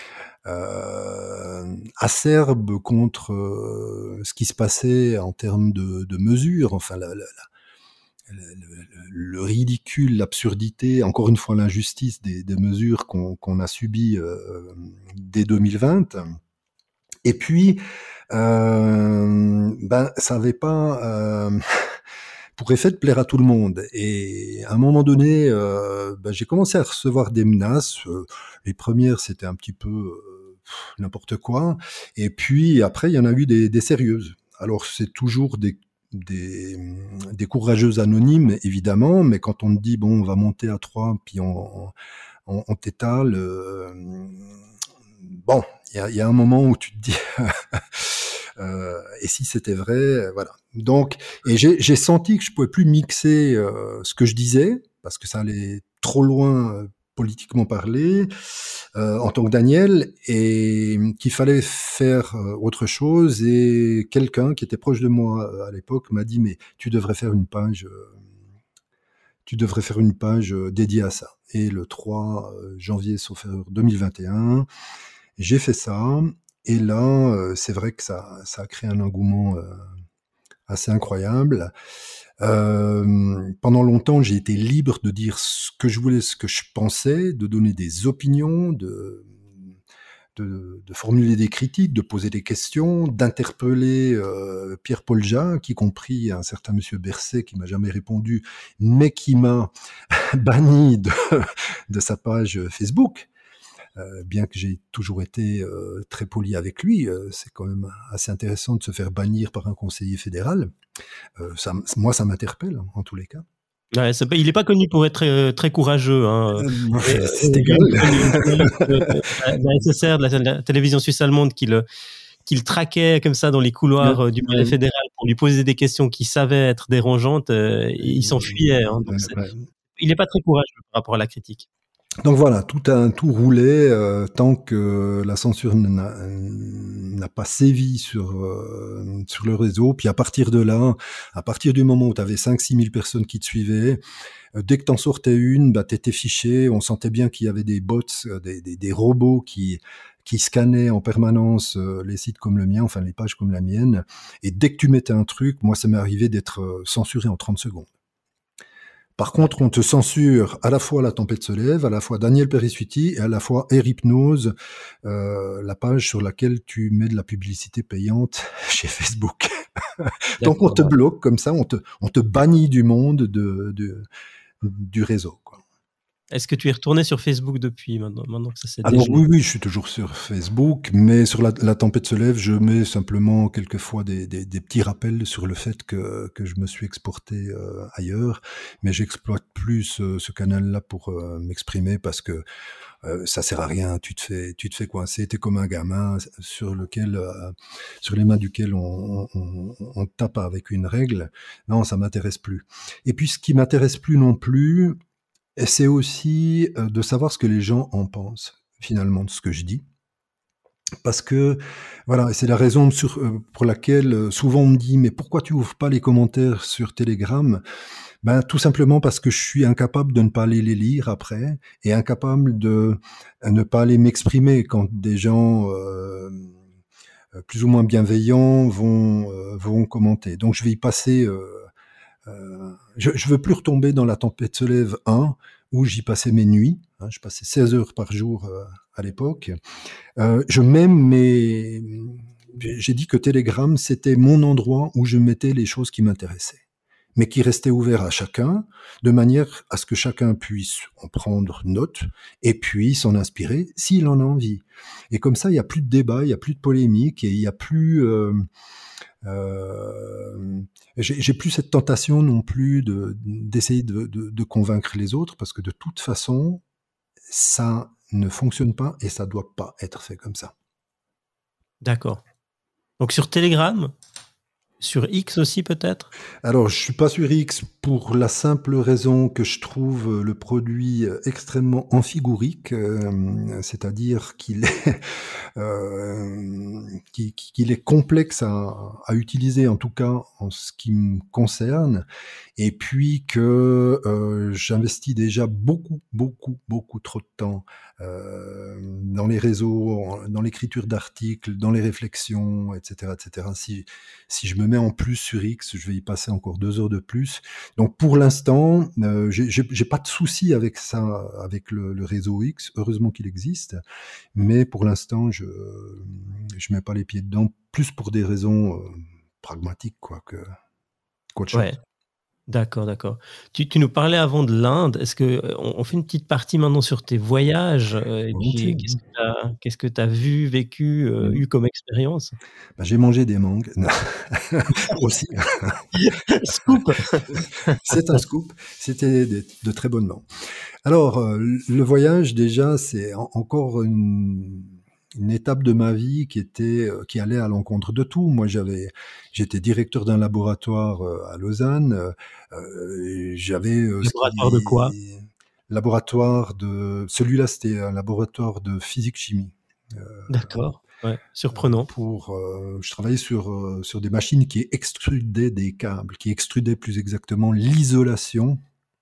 euh, acerbes contre euh, ce qui se passait en termes de, de mesures. Enfin, la, la, la, le, le, le ridicule, l'absurdité, encore une fois l'injustice des, des mesures qu'on, qu'on a subies euh, dès deux mille vingt. Et puis, euh, ben, ça n'avait pas euh, pour effet de plaire à tout le monde. Et à un moment donné, euh, ben, j'ai commencé à recevoir des menaces. Euh, les premières, c'était un petit peu euh, n'importe quoi. Et puis après, il y en a eu des, des sérieuses. Alors, c'est toujours des, des, des courageuses anonymes, évidemment, mais quand on te dit, bon, on va monter à trois, puis on, on, on t'étale... Euh, bon, il y a, y a un moment où tu te dis... Euh, et si c'était vrai, euh, voilà. Donc, et j'ai, j'ai senti que je pouvais plus mixer euh, ce que je disais parce que ça allait trop loin euh, politiquement parlé euh, en tant que Daniel et qu'il fallait faire euh, autre chose. Et quelqu'un qui était proche de moi euh, à l'époque m'a dit mais tu devrais faire une page, euh, tu devrais faire une page euh, dédiée à ça. Et le trois janvier, sauf erreur deux mille vingt et un, j'ai fait ça. Et là, euh, c'est vrai que ça, ça a créé un engouement euh, assez incroyable. Euh, pendant longtemps, j'ai été libre de dire ce que je voulais, ce que je pensais, de donner des opinions, de, de, de formuler des critiques, de poser des questions, d'interpeller euh, Pierre-Paul Jacques, y compris un certain monsieur Berset qui m'a jamais répondu, mais qui m'a banni de, de sa page Facebook. Euh, bien que j'ai toujours été euh, très poli avec lui, euh, c'est quand même assez intéressant de se faire bannir par un conseiller fédéral. Euh, ça, moi, ça m'interpelle, en tous les cas. Ouais, c'est pas, il n'est pas connu pour être très, très courageux. Hein. Euh, et, c'est égal. La S S R, de la, la télévision suisse allemande, qui le, qui le traquait comme ça dans les couloirs ouais. du palais fédéral pour lui poser des questions qu'il savait être dérangeantes, euh, et il s'enfuyait. Hein, donc ouais, ouais. Il n'est pas très courageux par rapport à la critique. Donc voilà, tout a tout roulé euh, tant que la censure n'a, n'a pas sévi sur euh, sur le réseau. Puis à partir de là, à partir du moment où tu avais cinq six mille personnes qui te suivaient, euh, dès que t'en sortais une, bah t'étais fiché. On sentait bien qu'il y avait des bots, euh, des, des, des robots qui qui scannaient en permanence euh, les sites comme le mien, enfin les pages comme la mienne. Et dès que tu mettais un truc, moi ça m'est arrivé d'être euh, censuré en trente secondes. Par contre, on te censure à la fois La Tempête se lève, à la fois Daniel Perissuti et à la fois Air Hypnose, euh, la page sur laquelle tu mets de la publicité payante chez Facebook. Donc on te bloque comme ça, on te, on te bannit du monde de, de, du réseau, quoi. Est-ce que tu es retourné sur Facebook depuis maintenant, maintenant que ça s'est Alors dégelé? oui, oui, je suis toujours sur Facebook, mais sur la, la Tempête se lève, je mets simplement quelquefois des, des, des petits rappels sur le fait que, que je me suis exporté euh, ailleurs, mais j'exploite plus ce, ce canal-là pour euh, m'exprimer parce que euh, ça sert à rien. Tu te fais, tu te fais coincer. T'es comme un gamin sur lequel, euh, sur les mains duquel on, on, on tape avec une règle. Non, ça m'intéresse plus. Et puis ce qui m'intéresse plus non plus, c'est aussi euh, de savoir ce que les gens en pensent finalement de ce que je dis. Parce que, voilà, c'est la raison sur, euh, pour laquelle euh, souvent on me dit « Mais pourquoi tu ouvres pas les commentaires sur Telegram ?» Ben, tout simplement parce que je suis incapable de ne pas aller les lire après et incapable de euh, ne pas aller m'exprimer quand des gens euh, plus ou moins bienveillants vont, euh, vont commenter. Donc je vais y passer... Euh, euh, je, je veux plus retomber dans La Tempête se lève un, où j'y passais mes nuits. Hein, je passais seize heures par jour euh, à l'époque. Euh, je m'aime, mais j'ai dit que Telegram, c'était mon endroit où je mettais les choses qui m'intéressaient, mais qui restait ouvert à chacun, de manière à ce que chacun puisse en prendre note et puis s'en inspirer s'il en a envie. Et comme ça, il n'y a plus de débat, il n'y a plus de polémique et il n'y a plus... Euh, euh, j'ai, j'ai plus cette tentation non plus de, d'essayer de, de, de convaincre les autres, parce que de toute façon, ça ne fonctionne pas et ça doit pas être fait comme ça. D'accord. Donc sur Telegram, sur X aussi peut-être? Alors, je suis pas sur X pour la simple raison que je trouve le produit extrêmement amphigourique, euh, c'est-à-dire qu'il est, euh, qu'il, qu'il est complexe à, à utiliser, en tout cas en ce qui me concerne, et puis que euh, j'investis déjà beaucoup, beaucoup, beaucoup trop de temps euh, dans les réseaux, dans l'écriture d'articles, dans les réflexions, et cetera, et cetera. Si, si je me mets en plus sur X, je vais y passer encore deux heures de plus. Donc pour l'instant, euh, j'ai, j'ai, j'ai pas de souci avec ça, avec le, le réseau X. Heureusement qu'il existe, mais pour l'instant, je je mets pas les pieds dedans, plus pour des raisons euh, pragmatiques, quoi, que qu'autre chose. Ouais. D'accord, d'accord. Tu, tu nous parlais avant de l'Inde. Est-ce que on, on fait une petite partie maintenant sur tes voyages euh, et puis qu'est-ce que t'as, qu'est-ce que tu as vu, vécu, euh, mmh. eu comme expérience? Ben, j'ai mangé des mangues aussi. Scoop. C'est un scoop. C'était de, de très bonnes mangues. Alors, euh, le voyage déjà, c'est en, encore une une étape de ma vie qui était euh, qui allait à l'encontre de tout. Moi, j'avais j'étais directeur d'un laboratoire euh, à Lausanne. Euh, j'avais euh, laboratoire qui, de quoi? Laboratoire de celui-là, c'était un laboratoire de physique-chimie. Euh, D'accord. Ouais, surprenant. Pour, euh, je travaillais sur euh, sur des machines qui extrudaient des câbles, qui extrudaient plus exactement l'isolation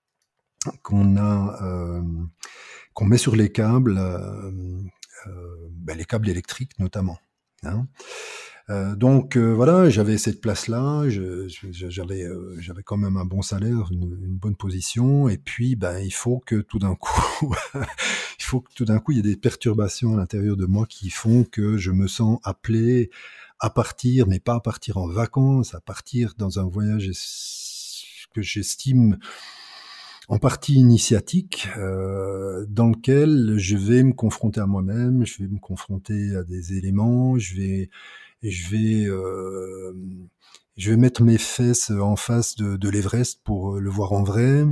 qu'on a euh, qu'on met sur les câbles. Euh, Euh, ben, les câbles électriques notamment. Hein. Euh, donc euh, voilà, j'avais cette place-là, je, je, j'avais, euh, j'avais quand même un bon salaire, une, une bonne position, et puis ben il faut que tout d'un coup, il faut que tout d'un coup il y ait des perturbations à l'intérieur de moi qui font que je me sens appelé à partir, mais pas à partir en vacances, à partir dans un voyage que j'estime en partie initiatique, euh, dans lequel je vais me confronter à moi-même, je vais me confronter à des éléments, je vais, je vais, euh, je vais mettre mes fesses en face de, de l'Everest pour le voir en vrai.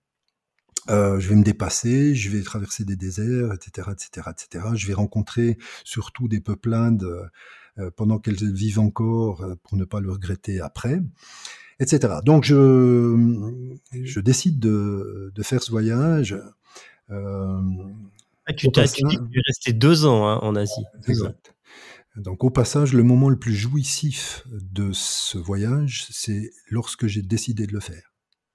Euh, je vais me dépasser, je vais traverser des déserts, et cetera, et cetera, et cetera. Je vais rencontrer surtout des peuplades euh, pendant qu'elles vivent encore, euh, pour ne pas le regretter après. et cetera. Donc je, je décide de, de faire ce voyage Euh, Ah, tu, t'as, tu dis que tu es resté deux ans hein, en Asie. Deux exact. Ans. Donc au passage, le moment le plus jouissif de ce voyage, c'est lorsque j'ai décidé de le faire.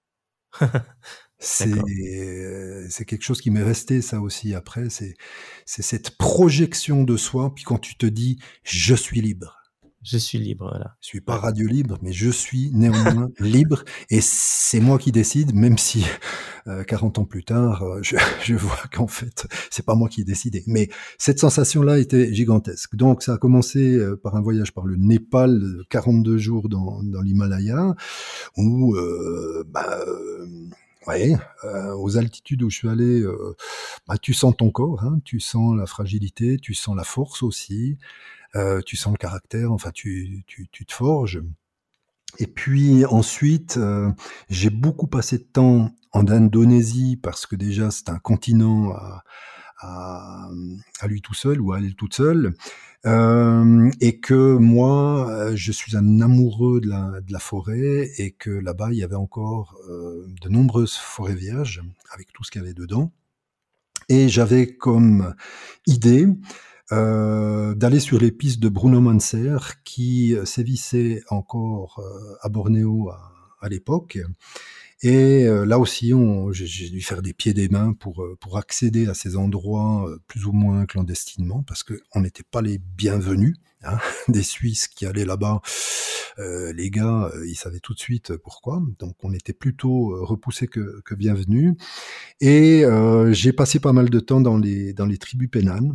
C'est, c'est quelque chose qui m'est resté, ça aussi, après. C'est, c'est cette projection de soi. Puis quand tu te dis, je suis libre. Je suis libre, voilà. Je suis pas ouais. radio libre, mais je suis néanmoins libre. Et c'est moi qui décide, même si euh, quarante ans plus tard, euh, je, je vois qu'en fait, c'est pas moi qui ai décidé. Mais cette sensation-là était gigantesque. Donc ça a commencé euh, par un voyage par le Népal, quarante-deux jours dans, dans l'Himalaya, où... Euh, bah, euh, Ouais, euh, aux altitudes où je suis allé, euh, bah, tu sens ton corps, hein, tu sens la fragilité, tu sens la force aussi, euh, tu sens le caractère, enfin tu, tu, tu te forges. Et puis ensuite, euh, j'ai beaucoup passé de temps en Indonésie parce que déjà c'est un continent à, à, à lui tout seul ou à elle toute seule. Euh, et que moi, je suis un amoureux de la, de la forêt et que là-bas, il y avait encore euh, de nombreuses forêts vierges avec tout ce qu'il y avait dedans. Et j'avais comme idée euh, d'aller sur les pistes de Bruno Manser qui sévissaient encore euh, à Bornéo à, à l'époque. Et euh, là aussi, on, j'ai, j'ai dû faire des pieds et des mains pour pour accéder à ces endroits euh, plus ou moins clandestinement, parce que on n'était pas les bienvenus. Hein, des Suisses qui allaient là-bas, euh, les gars, euh, ils savaient tout de suite pourquoi. Donc, on était plutôt euh, repoussés que, que bienvenus. Et euh, j'ai passé pas mal de temps dans les dans les tribus pénanes.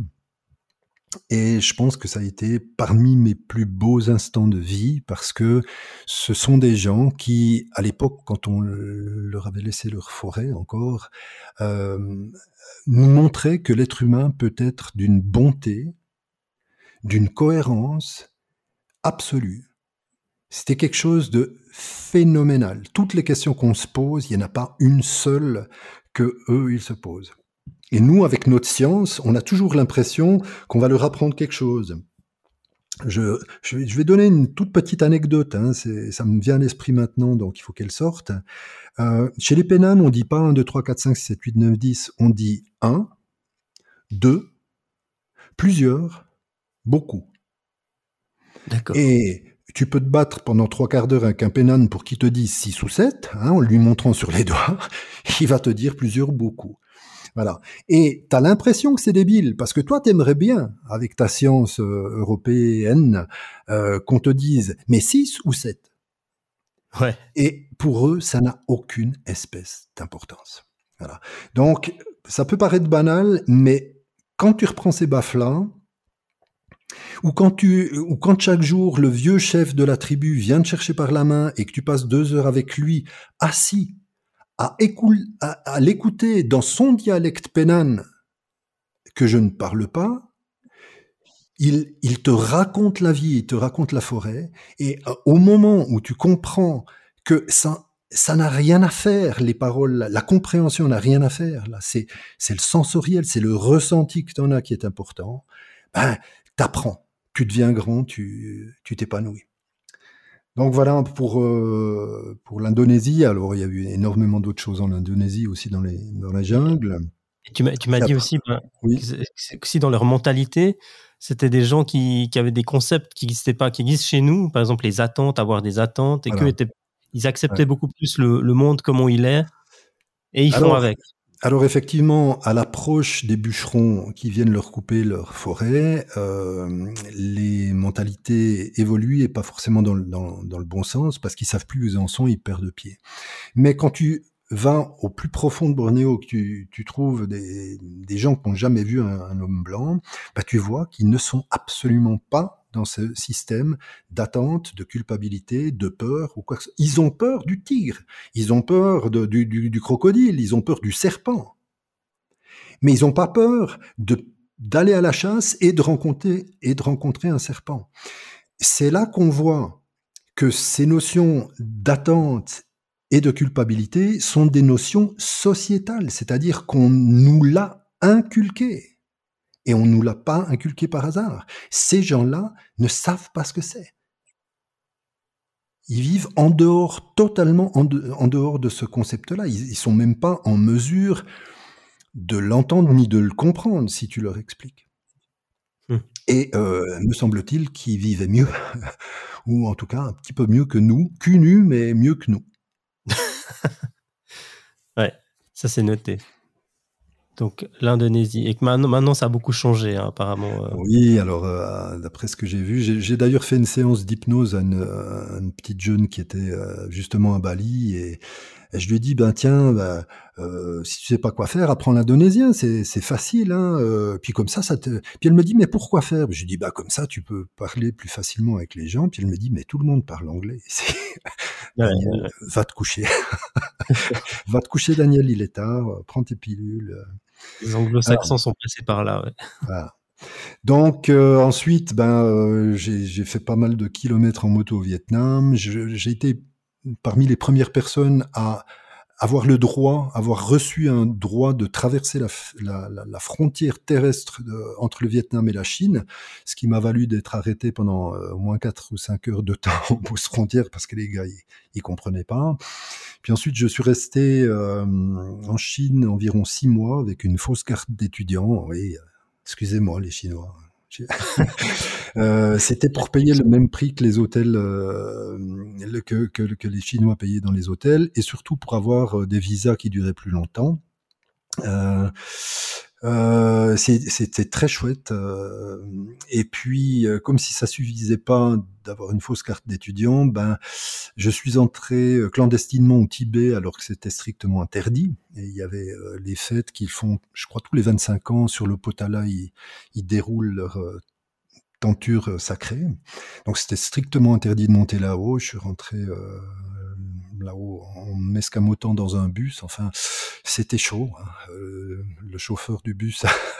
Et je pense que ça a été parmi mes plus beaux instants de vie parce que ce sont des gens qui, à l'époque, quand on leur avait laissé leur forêt encore, euh, nous montraient que l'être humain peut être d'une bonté, d'une cohérence absolue. C'était quelque chose de phénoménal. Toutes les questions qu'on se pose, il n'y en a pas une seule que eux, ils se posent. Et nous, avec notre science, on a toujours l'impression qu'on va leur apprendre quelque chose. Je, je, vais, je vais donner une toute petite anecdote, hein, c'est, ça me vient à l'esprit maintenant, donc il faut qu'elle sorte. Euh, chez les Pénanes, on dit pas un, deux, trois, quatre, cinq, six, sept, huit, neuf, dix, on dit un, deux, plusieurs, beaucoup. D'accord. Et tu peux te battre pendant trois quarts d'heure avec un Pénane pour qu'il te dise six ou sept, hein, en lui montrant sur les doigts, il va te dire plusieurs, beaucoup. Voilà. Et t'as l'impression que c'est débile, parce que toi, t'aimerais bien, avec ta science euh, européenne, euh, qu'on te dise, mais six ou sept. Ouais. Et pour eux, ça n'a aucune espèce d'importance. Voilà. Donc, ça peut paraître banal, mais quand tu reprends ces baffes-là, ou quand tu, ou quand chaque jour, le vieux chef de la tribu vient te chercher par la main et que tu passes deux heures avec lui, assis, À, écoul, à, à l'écouter dans son dialecte pénane que je ne parle pas, il, il te raconte la vie, il te raconte la forêt, et euh, au moment où tu comprends que ça, ça n'a rien à faire, les paroles, la compréhension n'a rien à faire, là, c'est, c'est le sensoriel, c'est le ressenti que tu en as qui est important, ben, t'apprends, tu deviens grand, tu, tu t'épanouis. Donc voilà pour euh, pour l'Indonésie. Alors il y a eu énormément d'autres choses en Indonésie aussi dans les dans la jungle. Et tu m'as tu m'as dit aussi ben, oui. que si dans leur mentalité c'était des gens qui qui avaient des concepts qui n'existaient pas, qui existent chez nous, par exemple les attentes, avoir des attentes, et voilà. que étaient, ils acceptaient ouais. beaucoup plus le, le monde comme il est et ils alors, font avec. Alors effectivement, à l'approche des bûcherons qui viennent leur couper leur forêt, euh, les mentalités évoluent et pas forcément dans le, dans, dans le bon sens parce qu'ils savent plus où ils en sont, ils perdent pied. Mais quand tu vas au plus profond de Bornéo, que tu, tu trouves des, des gens qui n'ont jamais vu un, un homme blanc, bah tu vois qu'ils ne sont absolument pas dans ce système d'attente, de culpabilité, de peur ou quoi que ce soit. Ils ont peur du tigre, ils ont peur de, du, du, du crocodile, ils ont peur du serpent. Mais ils n'ont pas peur de, d'aller à la chasse et de rencontrer, et de rencontrer un serpent. C'est là qu'on voit que ces notions d'attente et de culpabilité sont des notions sociétales, c'est-à-dire qu'on nous l'a inculqué. Et on ne nous l'a pas inculqué par hasard. Ces gens-là ne savent pas ce que c'est. Ils vivent en dehors, totalement en, de, en dehors de ce concept-là. Ils ne sont même pas en mesure de l'entendre ni de le comprendre si tu leur expliques. Mmh. Et euh, me semble-t-il qu'ils vivaient mieux, ou en tout cas un petit peu mieux que nous, cul nu, mais mieux que nous. Ouais, ça c'est noté. Donc l'Indonésie. Et que maintenant, maintenant ça a beaucoup changé, hein, apparemment. euh. Oui, alors euh, d'après ce que j'ai vu, j'ai, j'ai d'ailleurs fait une séance d'hypnose à une, à une petite jeune qui était euh, justement à Bali, et, et je lui ai dit, ben tiens, ben, euh, si tu sais pas quoi faire, apprends l'indonésien, c'est, c'est facile, hein. euh, puis comme ça, ça te. Puis elle me dit, mais pourquoi faire? Je lui dis, bah comme ça, tu peux parler plus facilement avec les gens. Puis elle me dit, mais tout le monde parle anglais ici. Ouais, Daniel, ouais. va te coucher, va te coucher, Daniel, il est tard, prends tes pilules. Les Alors, anglo-saxons sont passés par là. Ouais. voilà. Donc euh, ensuite, ben euh, j'ai, j'ai fait pas mal de kilomètres en moto au Vietnam. Je- j'ai été parmi les premières personnes à avoir le droit, avoir reçu un droit de traverser la, f- la, la- la frontière terrestre de- entre le Vietnam et la Chine, ce qui m'a valu d'être arrêté pendant euh, au moins quatre ou cinq heures de temps aux postes frontières parce que les gars ils, ils comprenaient pas. Puis ensuite, je suis resté euh, en Chine environ six mois avec une fausse carte d'étudiant. Oui, excusez-moi les Chinois. J'ai- Euh, c'était pour payer le même prix que les hôtels, euh, le- que, que, que les Chinois payaient dans les hôtels, et surtout pour avoir euh, des visas qui duraient plus longtemps. Euh, euh, c'est- c'était très chouette. euh, et puis, euh, comme si ça suffisait pas d'avoir une fausse carte d'étudiant, ben, je suis entré euh, clandestinement au Tibet alors que c'était strictement interdit. Et il y avait euh, les fêtes qu'ils font, je crois, tous les vingt-cinq ans sur le Potala, ils, ils déroulent leur euh, tenture euh, sacrée. Donc c'était strictement interdit de monter là-haut. Je suis rentré euh, là-haut en m'escamotant dans un bus. Enfin, c'était chaud, hein. Euh, le chauffeur du bus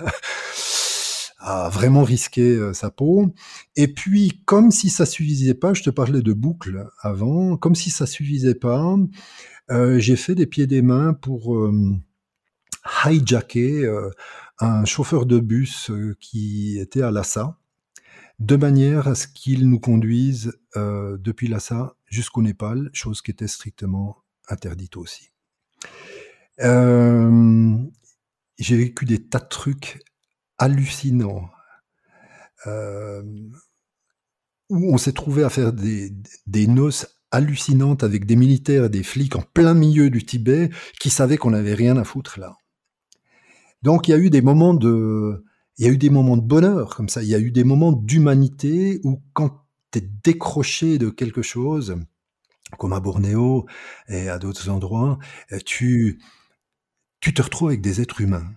a vraiment risqué euh, sa peau. Et puis, comme si ça suffisait pas, je te parlais de boucle avant, comme si ça suffisait pas, euh, j'ai fait des pieds et des mains pour euh, hijacker euh, un chauffeur de bus euh, qui était à Lhasa, de manière à ce qu'il nous conduise euh, depuis Lhasa jusqu'au Népal, chose qui était strictement interdite aussi. Euh, j'ai vécu des tas de trucs hallucinants. Euh, où on s'est trouvé à faire des, des noces hallucinantes avec des militaires et des flics en plein milieu du Tibet qui savaient qu'on n'avait rien à foutre là. Donc il y a eu des moments de, il y a eu des moments de bonheur comme ça. Il y a eu des moments d'humanité où quand t'es décroché de quelque chose, comme à Bornéo et à d'autres endroits, tu, tu te retrouves avec des êtres humains.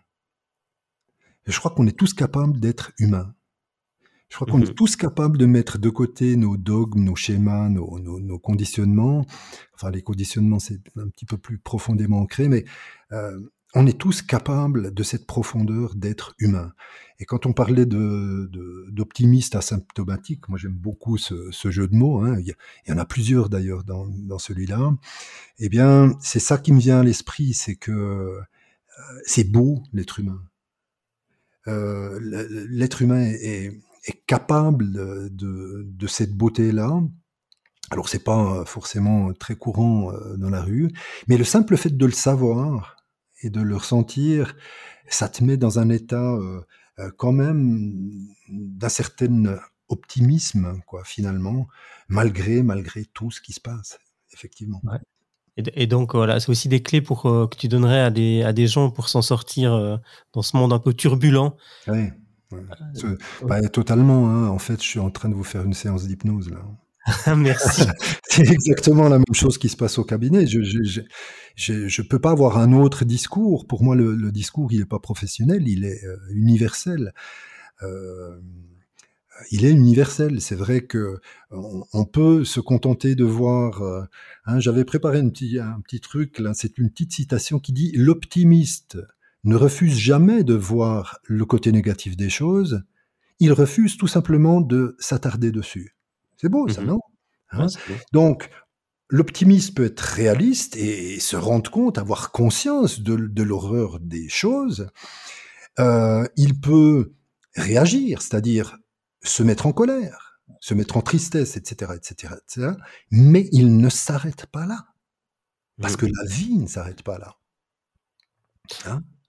Et je crois qu'on est tous capables d'être humains. Je crois qu'on est Mhm. tous capables de mettre de côté nos dogmes, nos schémas, nos, nos, nos conditionnements. Enfin, les conditionnements, c'est un petit peu plus profondément ancré, mais euh, on est tous capables de cette profondeur d'être humain. Et quand on parlait de, de, d'optimiste asymptomatique, moi j'aime beaucoup ce, ce jeu de mots, hein, il, y a, il y en a plusieurs d'ailleurs dans, dans celui-là, eh bien, c'est ça qui me vient à l'esprit, c'est que euh, c'est beau l'être humain. Euh, l'être humain est, est, est capable de, de, de cette beauté-là. Alors c'est pas forcément très courant euh, dans la rue, mais le simple fait de le savoir et de le ressentir, ça te met dans un état euh, euh, quand même d'un certain optimisme, quoi, finalement, malgré malgré tout ce qui se passe, effectivement. Ouais. Et, et donc voilà, c'est aussi des clés pour euh, que tu donnerais à des à des gens pour s'en sortir euh, dans ce monde un peu turbulent. Ouais, ouais. Ce, Euh, bah, totalement. Hein. En fait, je suis en train de vous faire une séance d'hypnose là. Merci. C'est exactement la même chose qui se passe au cabinet. Je je, je, je, je peux pas avoir un autre discours. Pour moi, le, le discours, il est pas professionnel, il est euh, universel. Euh, il est universel. C'est vrai que on, on peut se contenter de voir. Euh, hein, j'avais préparé un petit, un petit truc. Là, c'est une petite citation qui dit: l'optimiste ne refuse jamais de voir le côté négatif des choses. Il refuse tout simplement de s'attarder dessus. C'est beau, ça, Mhm. non? Ouais, Hein? c'est beau. Donc, l'optimisme peut être réaliste et se rendre compte, avoir conscience de, de l'horreur des choses. Euh, il peut réagir, c'est-à-dire se mettre en colère, se mettre en tristesse, et cetera, et cetera, et cetera. Mais il ne s'arrête pas là, parce Mhm. que la vie ne s'arrête pas là. Hein? Et tu,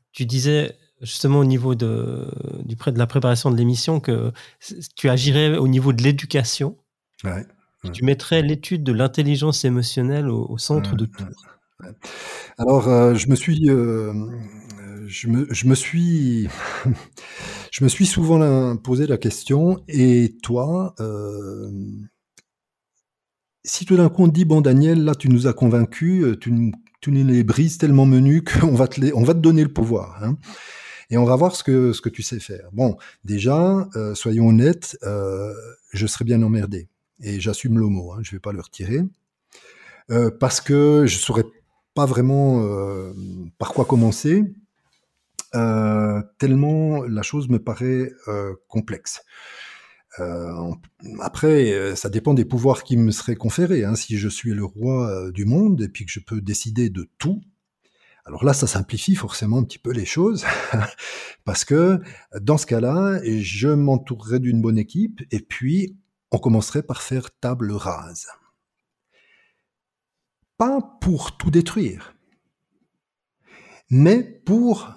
tu disais justement au niveau de, du près de la préparation de l'émission que tu agirais au niveau de l'éducation. Ouais, ouais. Tu mettrais l'étude de l'intelligence émotionnelle au, au centre Ouais, de tout. ouais, ouais. Alors, euh, je me suis, euh, je me, je me suis, je me suis souvent la, posé la question. Et toi, euh, si tout d'un coup on te dit bon Daniel, là tu nous as convaincus, tu, tu nous les brises tellement menus qu'on va te, les, on va te donner le pouvoir. Hein. Et on va voir ce que, ce que tu sais faire. Bon, déjà, euh, soyons honnêtes, euh, je serais bien emmerdé. Et j'assume le mot, hein, je vais pas le retirer. Euh, parce que je saurais pas vraiment euh, par quoi commencer, euh, tellement la chose me paraît euh, complexe. Euh, après, ça dépend des pouvoirs qui me seraient conférés. Hein. Si je suis le roi du monde et puis que je peux décider de tout, alors là, ça simplifie forcément un petit peu les choses, parce que dans ce cas-là, je m'entourerais d'une bonne équipe, et puis on commencerait par faire table rase. Pas pour tout détruire, mais pour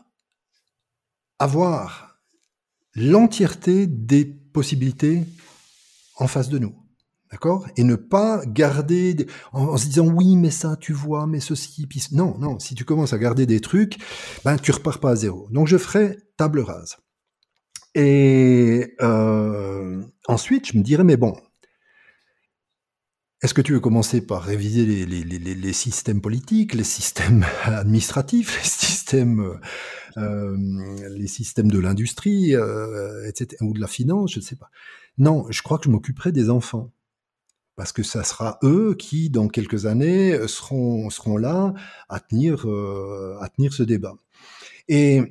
avoir l'entièreté des possibilités en face de nous. D'accord ? Et ne pas garder, des, en, en se disant oui, mais ça, tu vois, mais ceci, puis non, non. Si tu commences à garder des trucs, ben tu repars pas à zéro. Donc je ferai table rase. Et euh, ensuite, je me dirais mais bon, est-ce que tu veux commencer par réviser les, les, les, les systèmes politiques, les systèmes administratifs, les systèmes, euh, les systèmes de l'industrie, euh, et cetera, ou de la finance, je ne sais pas. Non, je crois que je m'occuperai des enfants. Parce que ça sera eux qui, dans quelques années, seront, seront là à tenir, euh, à tenir ce débat. Et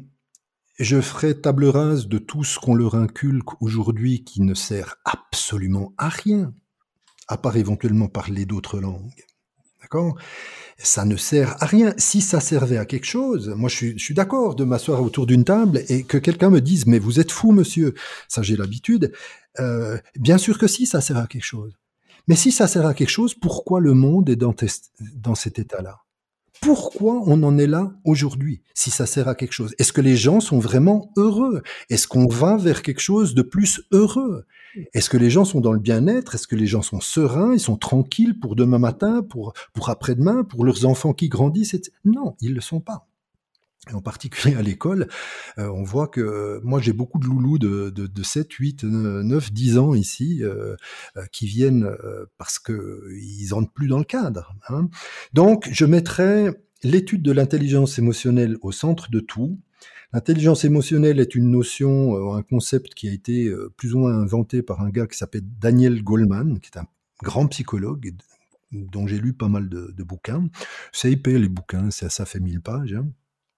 je ferai table rase de tout ce qu'on leur inculque aujourd'hui qui ne sert absolument à rien, à part éventuellement parler d'autres langues. D'accord ? Ça ne sert à rien. Si ça servait à quelque chose, moi je suis, je suis d'accord de m'asseoir autour d'une table et que quelqu'un me dise « mais vous êtes fou, monsieur », ça j'ai l'habitude. Euh, bien sûr que si, ça sert à quelque chose. Mais si ça sert à quelque chose, pourquoi le monde est dans, dans cet état-là ? Pourquoi on en est là aujourd'hui, si ça sert à quelque chose ? Est-ce que les gens sont vraiment heureux ? Est-ce qu'on va vers quelque chose de plus heureux ? Est-ce que les gens sont dans le bien-être ? Est-ce que les gens sont sereins ? Ils sont tranquilles pour demain matin, pour, pour après-demain, pour leurs enfants qui grandissent ? Non, ils ne le sont pas. Et en particulier à l'école, euh, on voit que euh, moi j'ai beaucoup de loulous de, de, de sept, huit, neuf, dix ans ici euh, euh, qui viennent euh, parce que ils entrent plus dans le cadre. Hein. Donc je mettrais l'étude de l'intelligence émotionnelle au centre de tout. L'intelligence émotionnelle est une notion, euh, un concept qui a été euh, plus ou moins inventé par un gars qui s'appelle Daniel Goleman, qui est un grand psychologue dont j'ai lu pas mal de, de bouquins. C'est épais les bouquins, ça, ça fait mille pages. Hein.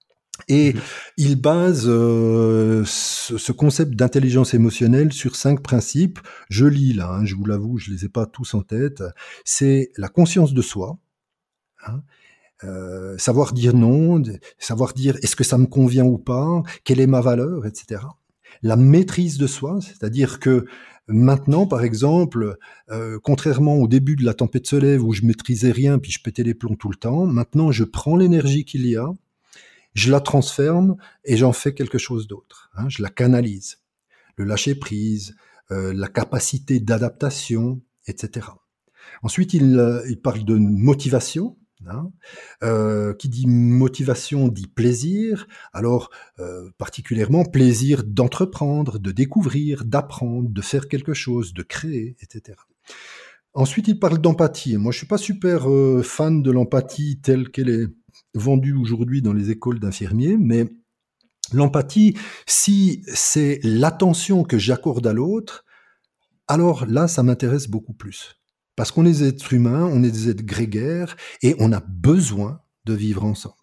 Et mmh. il base euh, ce, ce concept d'intelligence émotionnelle sur cinq principes. Je lis là, hein, je vous l'avoue, je les ai pas tous en tête. C'est la conscience de soi, hein, euh, savoir dire non, savoir dire est-ce que ça me convient ou pas, quelle est ma valeur, et cetera. La maîtrise de soi, c'est-à-dire que maintenant, par exemple, euh, contrairement au début de La tempête se lève où je maîtrisais rien puis je pétais les plombs tout le temps, maintenant je prends l'énergie qu'il y a, je la transforme et j'en fais quelque chose d'autre. Hein, je la canalise. Le lâcher-prise, euh, la capacité d'adaptation, et cetera. Ensuite, il, euh, il parle de motivation. Hein, euh, qui dit motivation dit plaisir. Alors, euh, particulièrement plaisir d'entreprendre, de découvrir, d'apprendre, de faire quelque chose, de créer, et cetera. Ensuite, il parle d'empathie. Moi, je suis pas super euh, fan de l'empathie telle qu'elle est vendu aujourd'hui dans les écoles d'infirmiers, mais l'empathie, si c'est l'attention que j'accorde à l'autre, alors là, ça m'intéresse beaucoup plus. Parce qu'on est des êtres humains, on est des êtres grégaires, et on a besoin de vivre ensemble.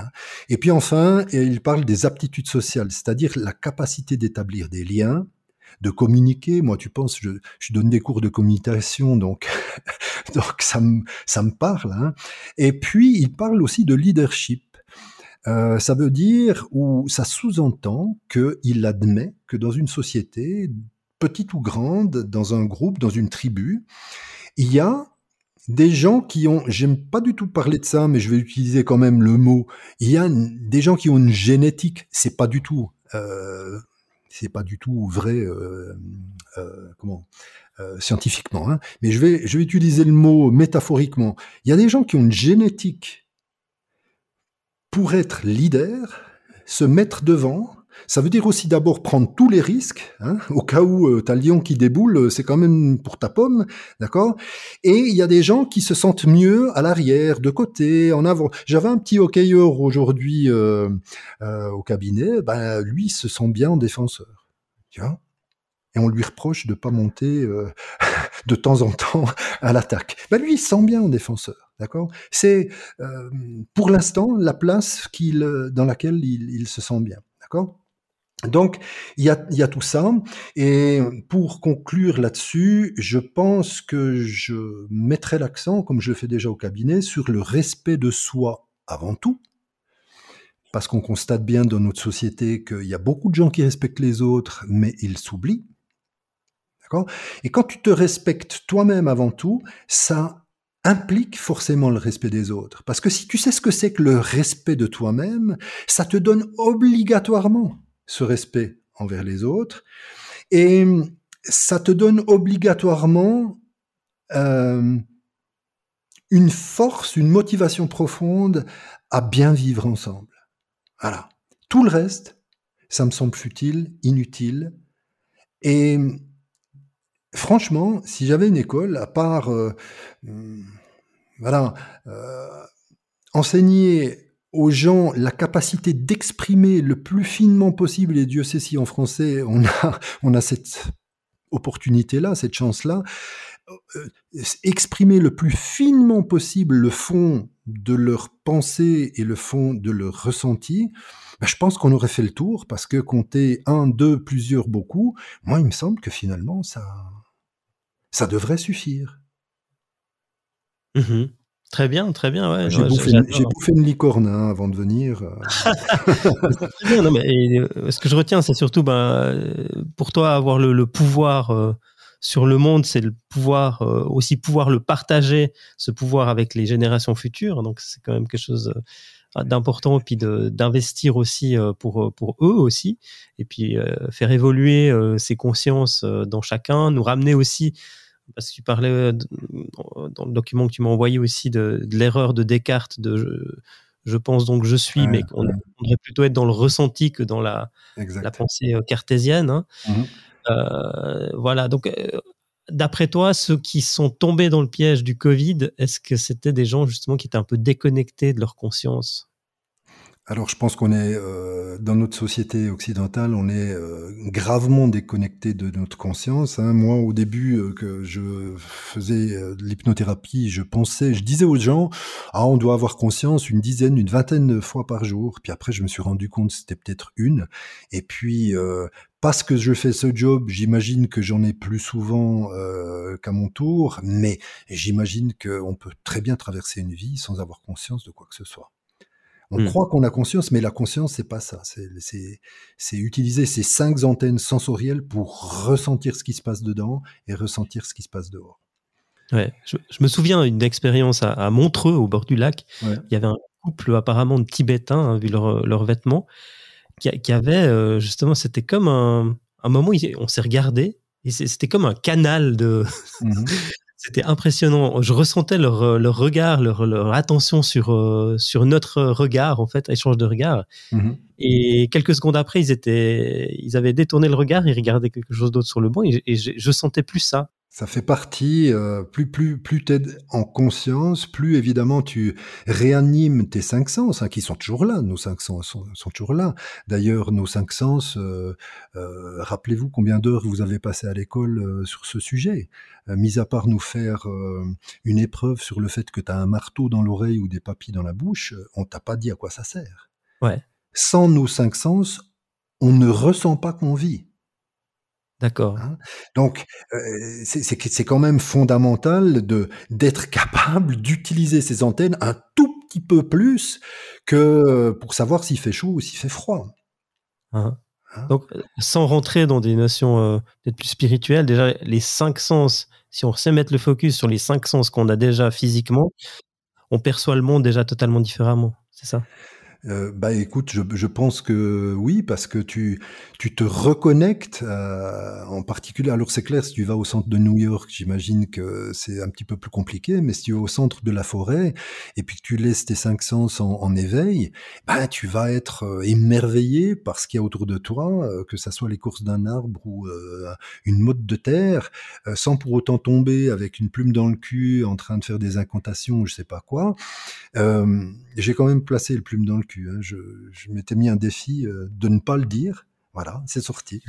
Et puis enfin, il parle des aptitudes sociales, c'est-à-dire la capacité d'établir des liens, de communiquer. Moi, tu penses, je, je donne des cours de communication, donc, donc ça me, ça me parle. Hein. Et puis, il parle aussi de leadership. Euh, ça veut dire, ou ça sous-entend qu'il admet que dans une société, petite ou grande, dans un groupe, dans une tribu, il y a des gens qui ont, j'aime pas du tout parler de ça, mais je vais utiliser quand même le mot. Il y a une- des gens qui ont une génétique. C'est pas du tout, euh, c'est pas du tout vrai. Euh, euh, comment euh, scientifiquement, hein. Mais je vais, je vais utiliser le mot métaphoriquement. Il y a des gens qui ont une génétique pour être leader, se mettre devant. Ça veut dire aussi d'abord prendre tous les risques, hein, au cas où euh, t'as le lion qui déboule, c'est quand même pour ta pomme, d'accord? Et il y a des gens qui se sentent mieux à l'arrière, de côté, en avant. J'avais un petit hockeyeur aujourd'hui euh, euh, au cabinet, ben lui il se sent bien en défenseur, tu vois? Et on lui reproche de pas monter euh, de temps en temps à l'attaque. Ben lui il se sent bien en défenseur, d'accord? C'est euh, pour l'instant la place qu'il, dans laquelle il, il se sent bien, d'accord? Donc, il y a, il y a tout ça. Et pour conclure là-dessus, je pense que je mettrai l'accent, comme je le fais déjà au cabinet, sur le respect de soi avant tout. Parce qu'on constate bien dans notre société qu'il y a beaucoup de gens qui respectent les autres, mais ils s'oublient. D'accord ? Et quand tu te respectes toi-même avant tout, ça implique forcément le respect des autres. Parce que si tu sais ce que c'est que le respect de toi-même, ça te donne obligatoirement ce respect envers les autres, et ça te donne obligatoirement euh, une force, une motivation profonde à bien vivre ensemble. Voilà. Tout le reste, ça me semble futile, inutile, et franchement, si j'avais une école, à part euh, voilà, euh, enseigner aux gens la capacité d'exprimer le plus finement possible, et Dieu sait si en français on a, on a cette opportunité-là, cette chance-là, euh, exprimer le plus finement possible le fond de leur pensée et le fond de leur ressenti, ben je pense qu'on aurait fait le tour, parce que compter un, deux, plusieurs, beaucoup, moi il me semble que finalement ça, ça devrait suffire. Mmh. Très bien, très bien, ouais, J'ai non, bouffé, j'adore. j'ai bouffé une licorne hein, avant de venir. C'est très bien, non, mais et, euh, ce que je retiens, c'est surtout, ben, euh, pour toi, avoir le, le pouvoir euh, sur le monde, c'est le pouvoir, euh, aussi pouvoir le partager, ce pouvoir avec les générations futures. Donc, c'est quand même quelque chose euh, d'important, et puis de, d'investir aussi euh, pour, pour eux aussi, et puis euh, faire évoluer euh, ces consciences euh, dans chacun, nous ramener aussi. Parce que tu parlais de, dans le document que tu m'as envoyé aussi de, de l'erreur de Descartes, de je, je pense donc je suis, Ouais, mais qu'on ouais. on devrait plutôt être dans le ressenti que dans la, la Exact. pensée cartésienne. Hein. Mmh. Euh, voilà, donc euh, d'après toi, ceux qui sont tombés dans le piège du Covid, est-ce que c'était des gens justement qui étaient un peu déconnectés de leur conscience ? Alors, je pense qu'on est euh, dans notre société occidentale, on est euh, gravement déconnecté de notre conscience. Hein. Moi, au début euh, que je faisais euh, de l'hypnothérapie, je pensais, je disais aux gens, ah, on doit avoir conscience une dizaine, une vingtaine de fois par jour. Puis après, je me suis rendu compte que c'était peut-être une. Et puis, euh, parce que je fais ce job, j'imagine que j'en ai plus souvent euh, qu'à mon tour. Mais j'imagine qu'on peut très bien traverser une vie sans avoir conscience de quoi que ce soit. On mmh. croit qu'on a conscience, mais la conscience, c'est pas ça. C'est, c'est, c'est utiliser ces cinq antennes sensorielles pour ressentir ce qui se passe dedans et ressentir ce qui se passe dehors. Ouais, je, je me souviens d'une expérience à, à Montreux, au bord du lac. Ouais. Il y avait un couple apparemment de Tibétains, hein, vu leurs leur vêtements, qui, qui avait euh, justement, c'était comme un, un moment, on s'est regardé, et c'était comme un canal de... Mmh. C'était impressionnant. Je ressentais leur, leur regard, leur, leur attention sur, euh, sur notre regard, en fait, échange de regard. Mmh. Et quelques secondes après, ils, étaient, ils avaient détourné le regard, ils regardaient quelque chose d'autre sur le banc, et, et je, je sentais plus ça. Ça fait partie, euh, plus plus plus t'es en conscience, plus évidemment tu réanimes tes cinq sens, hein, qui sont toujours là. Nos cinq sens sont, sont toujours là. D'ailleurs, nos cinq sens, euh, euh, rappelez-vous combien d'heures vous avez passé à l'école euh, sur ce sujet. Euh, mis à part nous faire euh, une épreuve sur le fait que tu as un marteau dans l'oreille ou des papilles dans la bouche, on t'a pas dit à quoi ça sert. Ouais. Sans nos cinq sens, on ne ressent pas qu'on vit. D'accord. Hein, donc, euh, c'est, c'est, c'est quand même fondamental de, d'être capable d'utiliser ces antennes un tout petit peu plus que pour savoir s'il fait chaud ou s'il fait froid. Hein. Hein? Donc, sans rentrer dans des notions euh, peut-être plus spirituelles, déjà, les cinq sens si on sait mettre le focus sur les cinq sens qu'on a déjà physiquement, on perçoit le monde déjà totalement différemment, c'est ça? Euh, bah écoute, je, je pense que oui, parce que tu, tu te reconnectes, euh, en particulier. Alors c'est clair, si tu vas au centre de New York, j'imagine que c'est un petit peu plus compliqué, mais si tu vas au centre de la forêt et puis que tu laisses tes cinq sens en, en éveil, bah tu vas être euh, émerveillé par ce qu'il y a autour de toi, euh, que ça soit l'écorce d'un arbre ou euh, une motte de terre, euh, sans pour autant tomber avec une plume dans le cul en train de faire des incantations, je sais pas quoi. Euh, j'ai quand même placé le plume dans le cul. Hein. Je, je m'étais mis un défi euh, de ne pas le dire. Voilà, c'est sorti.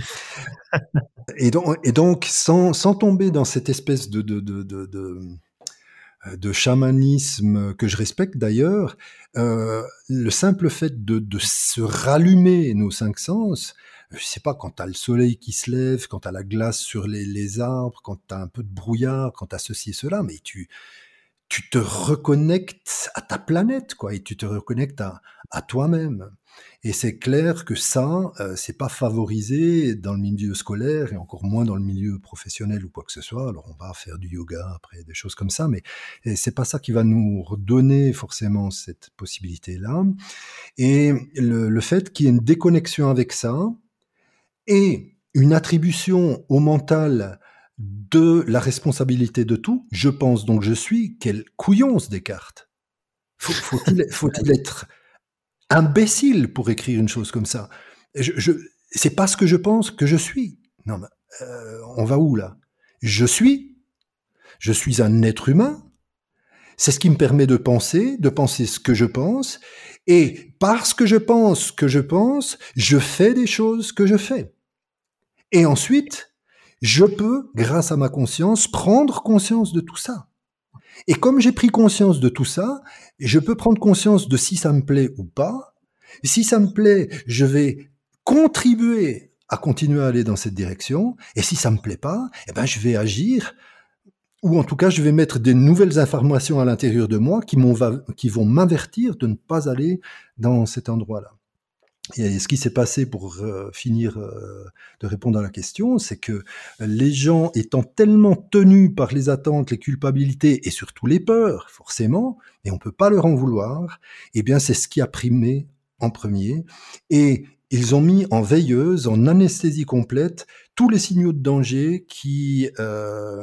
Et donc, et donc sans, sans tomber dans cette espèce de, de, de, de, de, de chamanisme que je respecte d'ailleurs, euh, le simple fait de, de se rallumer nos cinq sens, je sais pas, quand t'as le soleil qui se lève, quand t'as la glace sur les, les arbres, quand t'as un peu de brouillard, quand t'as ceci et cela, mais tu... tu te reconnectes à ta planète, quoi, et tu te reconnectes à, à toi-même. Et c'est clair que ça, euh, c'est pas favorisé dans le milieu scolaire et encore moins dans le milieu professionnel ou quoi que ce soit. Alors on va faire du yoga après, des choses comme ça, mais c'est pas ça qui va nous redonner forcément cette possibilité-là. Et le, le fait qu'il y ait une déconnexion avec ça et une attribution au mental de la responsabilité de tout, je pense donc je suis, quel couillon ce Descartes. Faut, faut-il, faut-il être imbécile pour écrire une chose comme ça? je, je, C'est pas ce que je pense que je suis. Non, mais euh, on va où là? Je suis, je suis un être humain. C'est ce qui me permet de penser, de penser ce que je pense, et parce que je pense ce que je pense, je fais des choses que je fais. Et ensuite, je peux, grâce à ma conscience, prendre conscience de tout ça. Et comme j'ai pris conscience de tout ça, je peux prendre conscience de si ça me plaît ou pas. Si ça me plaît, je vais contribuer à continuer à aller dans cette direction. Et si ça me plaît pas, eh ben, je vais agir, ou en tout cas, je vais mettre des nouvelles informations à l'intérieur de moi qui, m'ont va, qui vont m'avertir de ne pas aller dans cet endroit-là. Et ce qui s'est passé, pour euh, finir euh, de répondre à la question, c'est que les gens étant tellement tenus par les attentes, les culpabilités et surtout les peurs, forcément, et on peut pas leur en vouloir, eh bien c'est ce qui a primé en premier. Et ils ont mis en veilleuse, en anesthésie complète, tous les signaux de danger qui... Euh,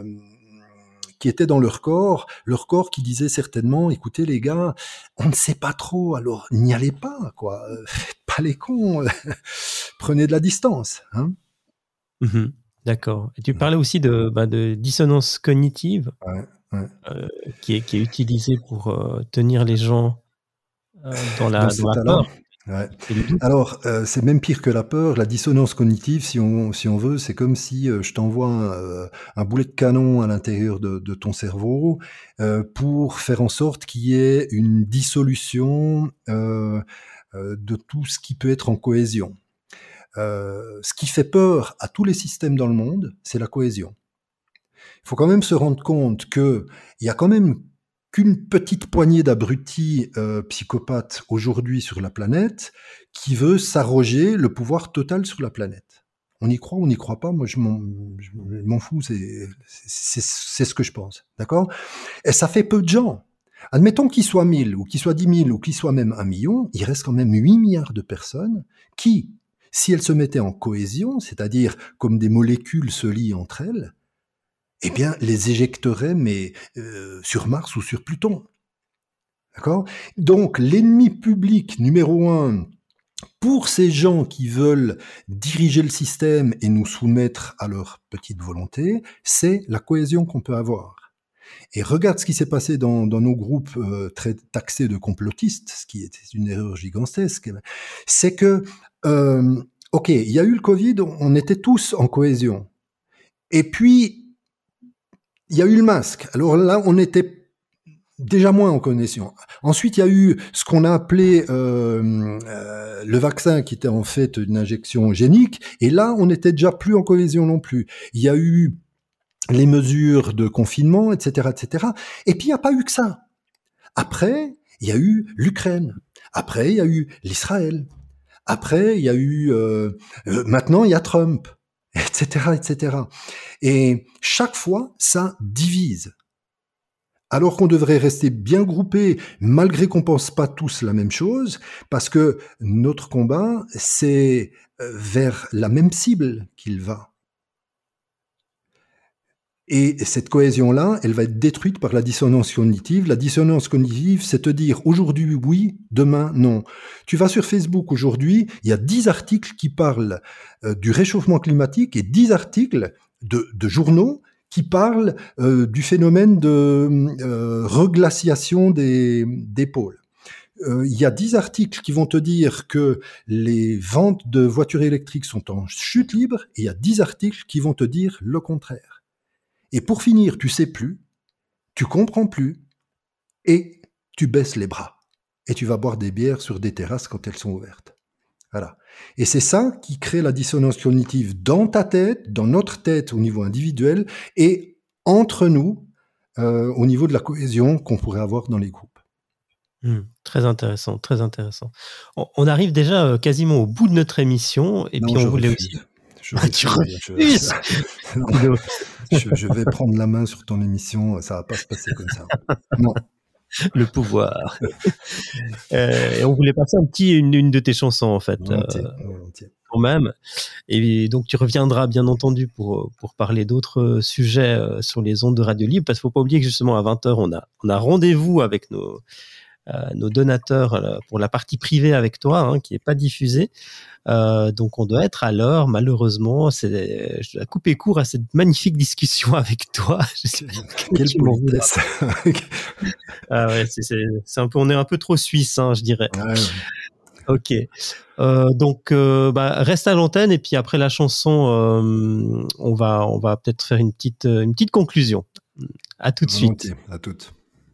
qui étaient dans leur corps, leur corps qui disait certainement, écoutez les gars, on ne sait pas trop, alors n'y allez pas, quoi, faites pas les cons, prenez de la distance. Hein. Mmh, d'accord. Et tu parlais aussi de, bah, de dissonance cognitive, ouais, ouais. Euh, qui, est, qui est utilisée pour euh, tenir les gens euh, dans la, dans la peur. Ouais. Alors, euh, c'est même pire que la peur. La dissonance cognitive, si on, si on veut, c'est comme si euh, je t'envoie un, euh, un boulet de canon à l'intérieur de, de ton cerveau euh, pour faire en sorte qu'il y ait une dissolution euh, euh, de tout ce qui peut être en cohésion. Euh, ce qui fait peur à tous les systèmes dans le monde, c'est la cohésion. Il faut quand même se rendre compte qu'il y a quand même qu'une petite poignée d'abrutis euh, psychopathes aujourd'hui sur la planète qui veut s'arroger le pouvoir total sur la planète. On y croit ou on n'y croit pas, moi je m'en, je m'en fous, c'est, c'est, c'est ce que je pense, d'accord? Et ça fait peu de gens. Admettons qu'ils soient mille, ou qu'ils soient dix mille, ou qu'ils soient même un million, il reste quand même huit milliards de personnes qui, si elles se mettaient en cohésion, c'est-à-dire comme des molécules se lient entre elles, eh bien, les éjecterait, mais euh, sur Mars ou sur Pluton. D'accord ? Donc, l'ennemi public numéro un pour ces gens qui veulent diriger le système et nous soumettre à leur petite volonté, c'est la cohésion qu'on peut avoir. Et regarde ce qui s'est passé dans, dans nos groupes euh, très taxés de complotistes, ce qui était une erreur gigantesque. C'est que, euh, ok, il y a eu le Covid, on était tous en cohésion. Et puis, il y a eu le masque. Alors là, on était déjà moins en connexion. Ensuite, il y a eu ce qu'on a appelé euh, euh, le vaccin, qui était en fait une injection génique. Et là, on n'était déjà plus en cohésion non plus. Il y a eu les mesures de confinement, et cetera, et cetera. Et puis, il n'y a pas eu que ça. Après, il y a eu l'Ukraine. Après, il y a eu l'Israël. Après, il y a eu... Euh, euh, maintenant, il y a Trump. et cetera, et cetera. Et chaque fois, ça divise. Alors qu'on devrait rester bien groupés, malgré qu'on pense pas tous la même chose, parce que notre combat, c'est vers la même cible qu'il va. Et cette cohésion-là, elle va être détruite par la dissonance cognitive. La dissonance cognitive, c'est te dire aujourd'hui oui, demain non. Tu vas sur Facebook aujourd'hui, il y a dix articles qui parlent euh, du réchauffement climatique et dix articles de, de journaux qui parlent euh, du phénomène de euh, reglaciation des, des pôles. Euh, il y a dix articles qui vont te dire que les ventes de voitures électriques sont en chute libre et il y a dix articles qui vont te dire le contraire. Et pour finir, tu sais plus, tu comprends plus, et tu baisses les bras. Et tu vas boire des bières sur des terrasses quand elles sont ouvertes. Voilà. Et c'est ça qui crée la dissonance cognitive dans ta tête, dans notre tête au niveau individuel, et entre nous, euh, au niveau de la cohésion qu'on pourrait avoir dans les groupes. Mmh, très intéressant, très intéressant. On, on arrive déjà euh, quasiment au bout de notre émission, et non, puis on voulait refuse. aussi... Je, ah, tu refuses je, non, je, je vais prendre la main sur ton émission, ça va pas se passer comme ça. Non. Le pouvoir. euh, et on voulait passer un petit, une, une de tes chansons, en fait. Volontiers, euh, volontiers. Quand même. Et donc, tu reviendras, bien entendu, pour, pour parler d'autres sujets sur les ondes de Radio Libre, parce qu'il ne faut pas oublier que, justement, à vingt heures, on a, on a rendez-vous avec nos, euh, nos donateurs pour la partie privée avec toi, hein, qui n'est pas diffusée. Euh, donc on doit être à l'heure, malheureusement. C'est, je dois couper court à cette magnifique discussion avec toi. Quelle politesse. Ah ouais, c'est, c'est, c'est un peu, on est un peu trop suisse, hein, je dirais. Ah ouais. Ok. Euh, donc euh, bah, reste à l'antenne et puis après la chanson, euh, on va, on va peut-être faire une petite, une petite conclusion. À tout de Volontiers. suite. À toutes.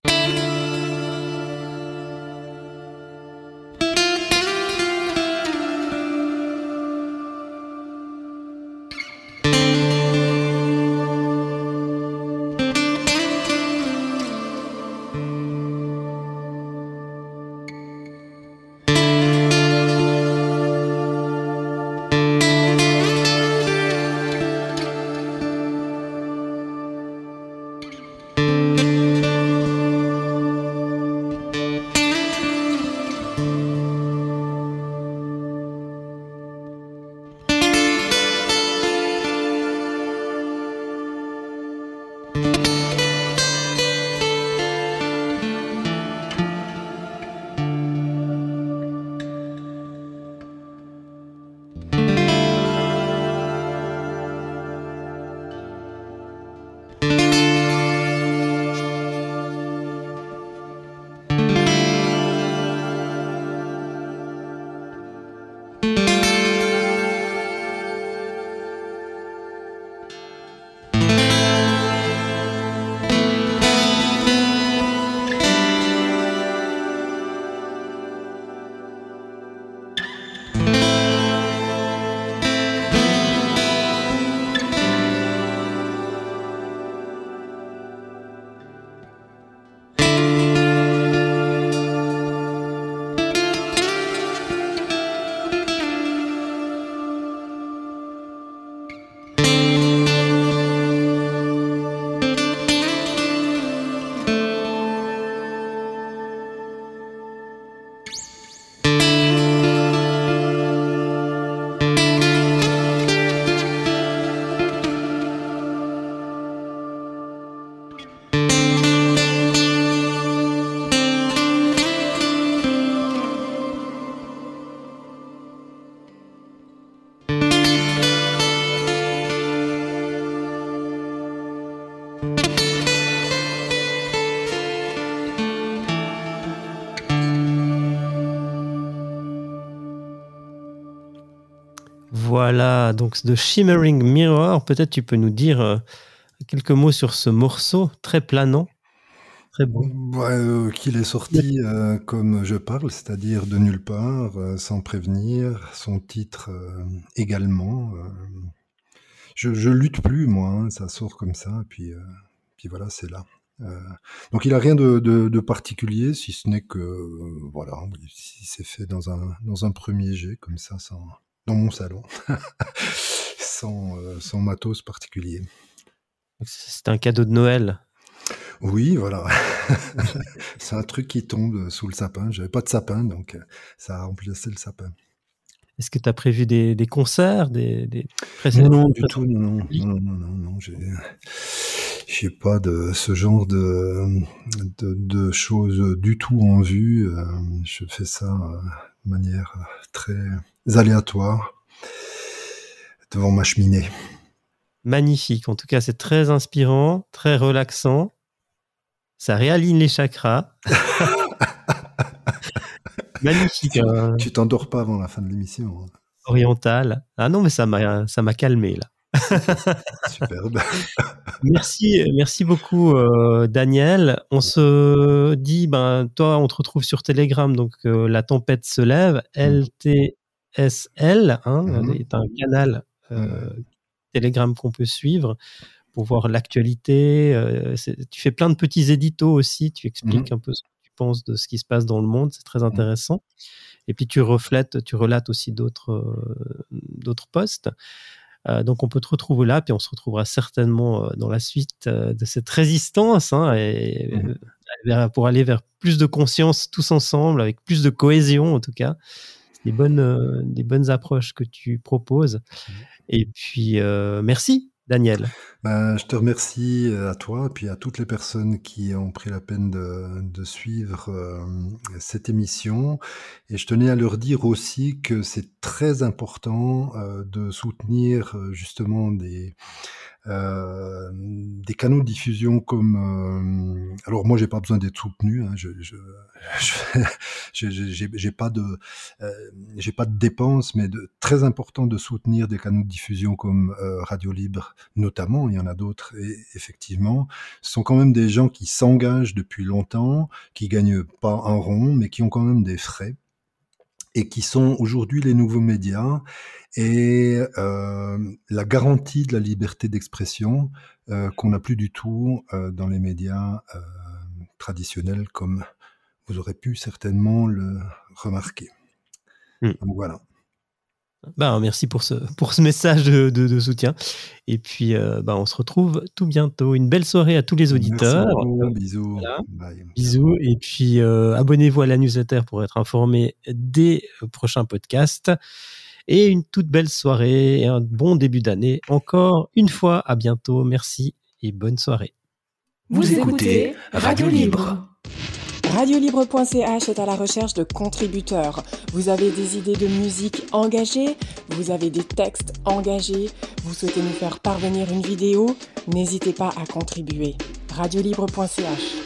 Voilà, donc de Shimmering Mirror, peut-être tu peux nous dire euh, quelques mots sur ce morceau très planant, très beau. Ouais, euh, qu'il est sorti euh, comme je parle, c'est-à-dire de nulle part, euh, sans prévenir, son titre euh, également. Euh, je, je lutte plus, moi, hein, ça sort comme ça, et puis, euh, puis voilà, c'est là. Euh, donc il a rien de, de, de particulier, si ce n'est que, euh, voilà, il s'est fait dans un, dans un premier jet, comme ça, sans, dans mon salon. sans, euh, sans matos particulier. C'est un cadeau de Noël. Oui, voilà. C'est un truc qui tombe sous le sapin. J'avais pas de sapin, donc ça a remplacé le sapin. Est-ce que tu as prévu des, des concerts, des, des Non, non, du tout, non, non, non, non, non, j'ai, j'ai pas de ce genre de, de, de choses du tout en vue. Euh, je fais ça euh, de manière très aléatoire devant ma cheminée. Magnifique. En tout cas, c'est très inspirant, très relaxant. Ça réaligne les chakras. Magnifique. Tu, hein. tu t'endors pas avant la fin de l'émission. Hein. Oriental. Ah non, mais ça m'a, ça m'a calmé là. Superbe. Merci, merci beaucoup euh, Daniel. On se dit, ben toi, on te retrouve sur Telegram, donc euh, La Tempête se lève. L T S L hein, mm-hmm. est un canal euh, mm-hmm. Telegram qu'on peut suivre pour voir l'actualité. Euh, tu fais plein de petits éditos aussi. Tu expliques mm-hmm. un peu ce que tu penses de ce qui se passe dans le monde. C'est très intéressant. Mm-hmm. Et puis tu reflètes, tu relates aussi d'autres euh, d'autres posts. Euh, donc on peut te retrouver là, puis on se retrouvera certainement euh, dans la suite euh, de cette résistance hein, et, mmh. euh, pour aller vers plus de conscience tous ensemble, avec plus de cohésion en tout cas. C'est des bonnes, euh, des bonnes approches que tu proposes. Mmh. Et puis euh, merci Daniel. Ben, je te remercie à toi et puis à toutes les personnes qui ont pris la peine de, de suivre euh, cette émission. Et je tenais à leur dire aussi que c'est très important euh, de soutenir euh, justement des, euh, des canaux de diffusion comme... Euh, alors moi, j'ai pas besoin d'être soutenu. Hein, je, je, je, j'ai, j'ai pas de, euh, j'ai pas de dépenses, mais de, très important de soutenir des canaux de diffusion comme euh, Radio Libre, notamment. Il y en a d'autres, et effectivement, ce sont quand même des gens qui s'engagent depuis longtemps, qui gagnent pas un rond, mais qui ont quand même des frais, et qui sont aujourd'hui les nouveaux médias, et euh, la garantie de la liberté d'expression euh, qu'on n'a plus du tout euh, dans les médias euh, traditionnels, comme vous aurez pu certainement le remarquer. Mmh. Donc voilà. Ben, merci pour ce, pour ce message de, de, de soutien. Et puis, euh, ben, on se retrouve tout bientôt. Une belle soirée à tous les auditeurs. Merci beaucoup. Bisous. Voilà. Bye. Bisous. Et puis, euh, abonnez-vous à la newsletter pour être informé des prochains podcasts. Et une toute belle soirée et un bon début d'année. Encore une fois, à bientôt. Merci et bonne soirée. Vous écoutez Radio Libre. Radiolibre point c h est à la recherche de contributeurs. Vous avez des idées de musique engagées, vous avez des textes engagés, vous souhaitez nous faire parvenir une vidéo, n'hésitez pas à contribuer. Radiolibre point c h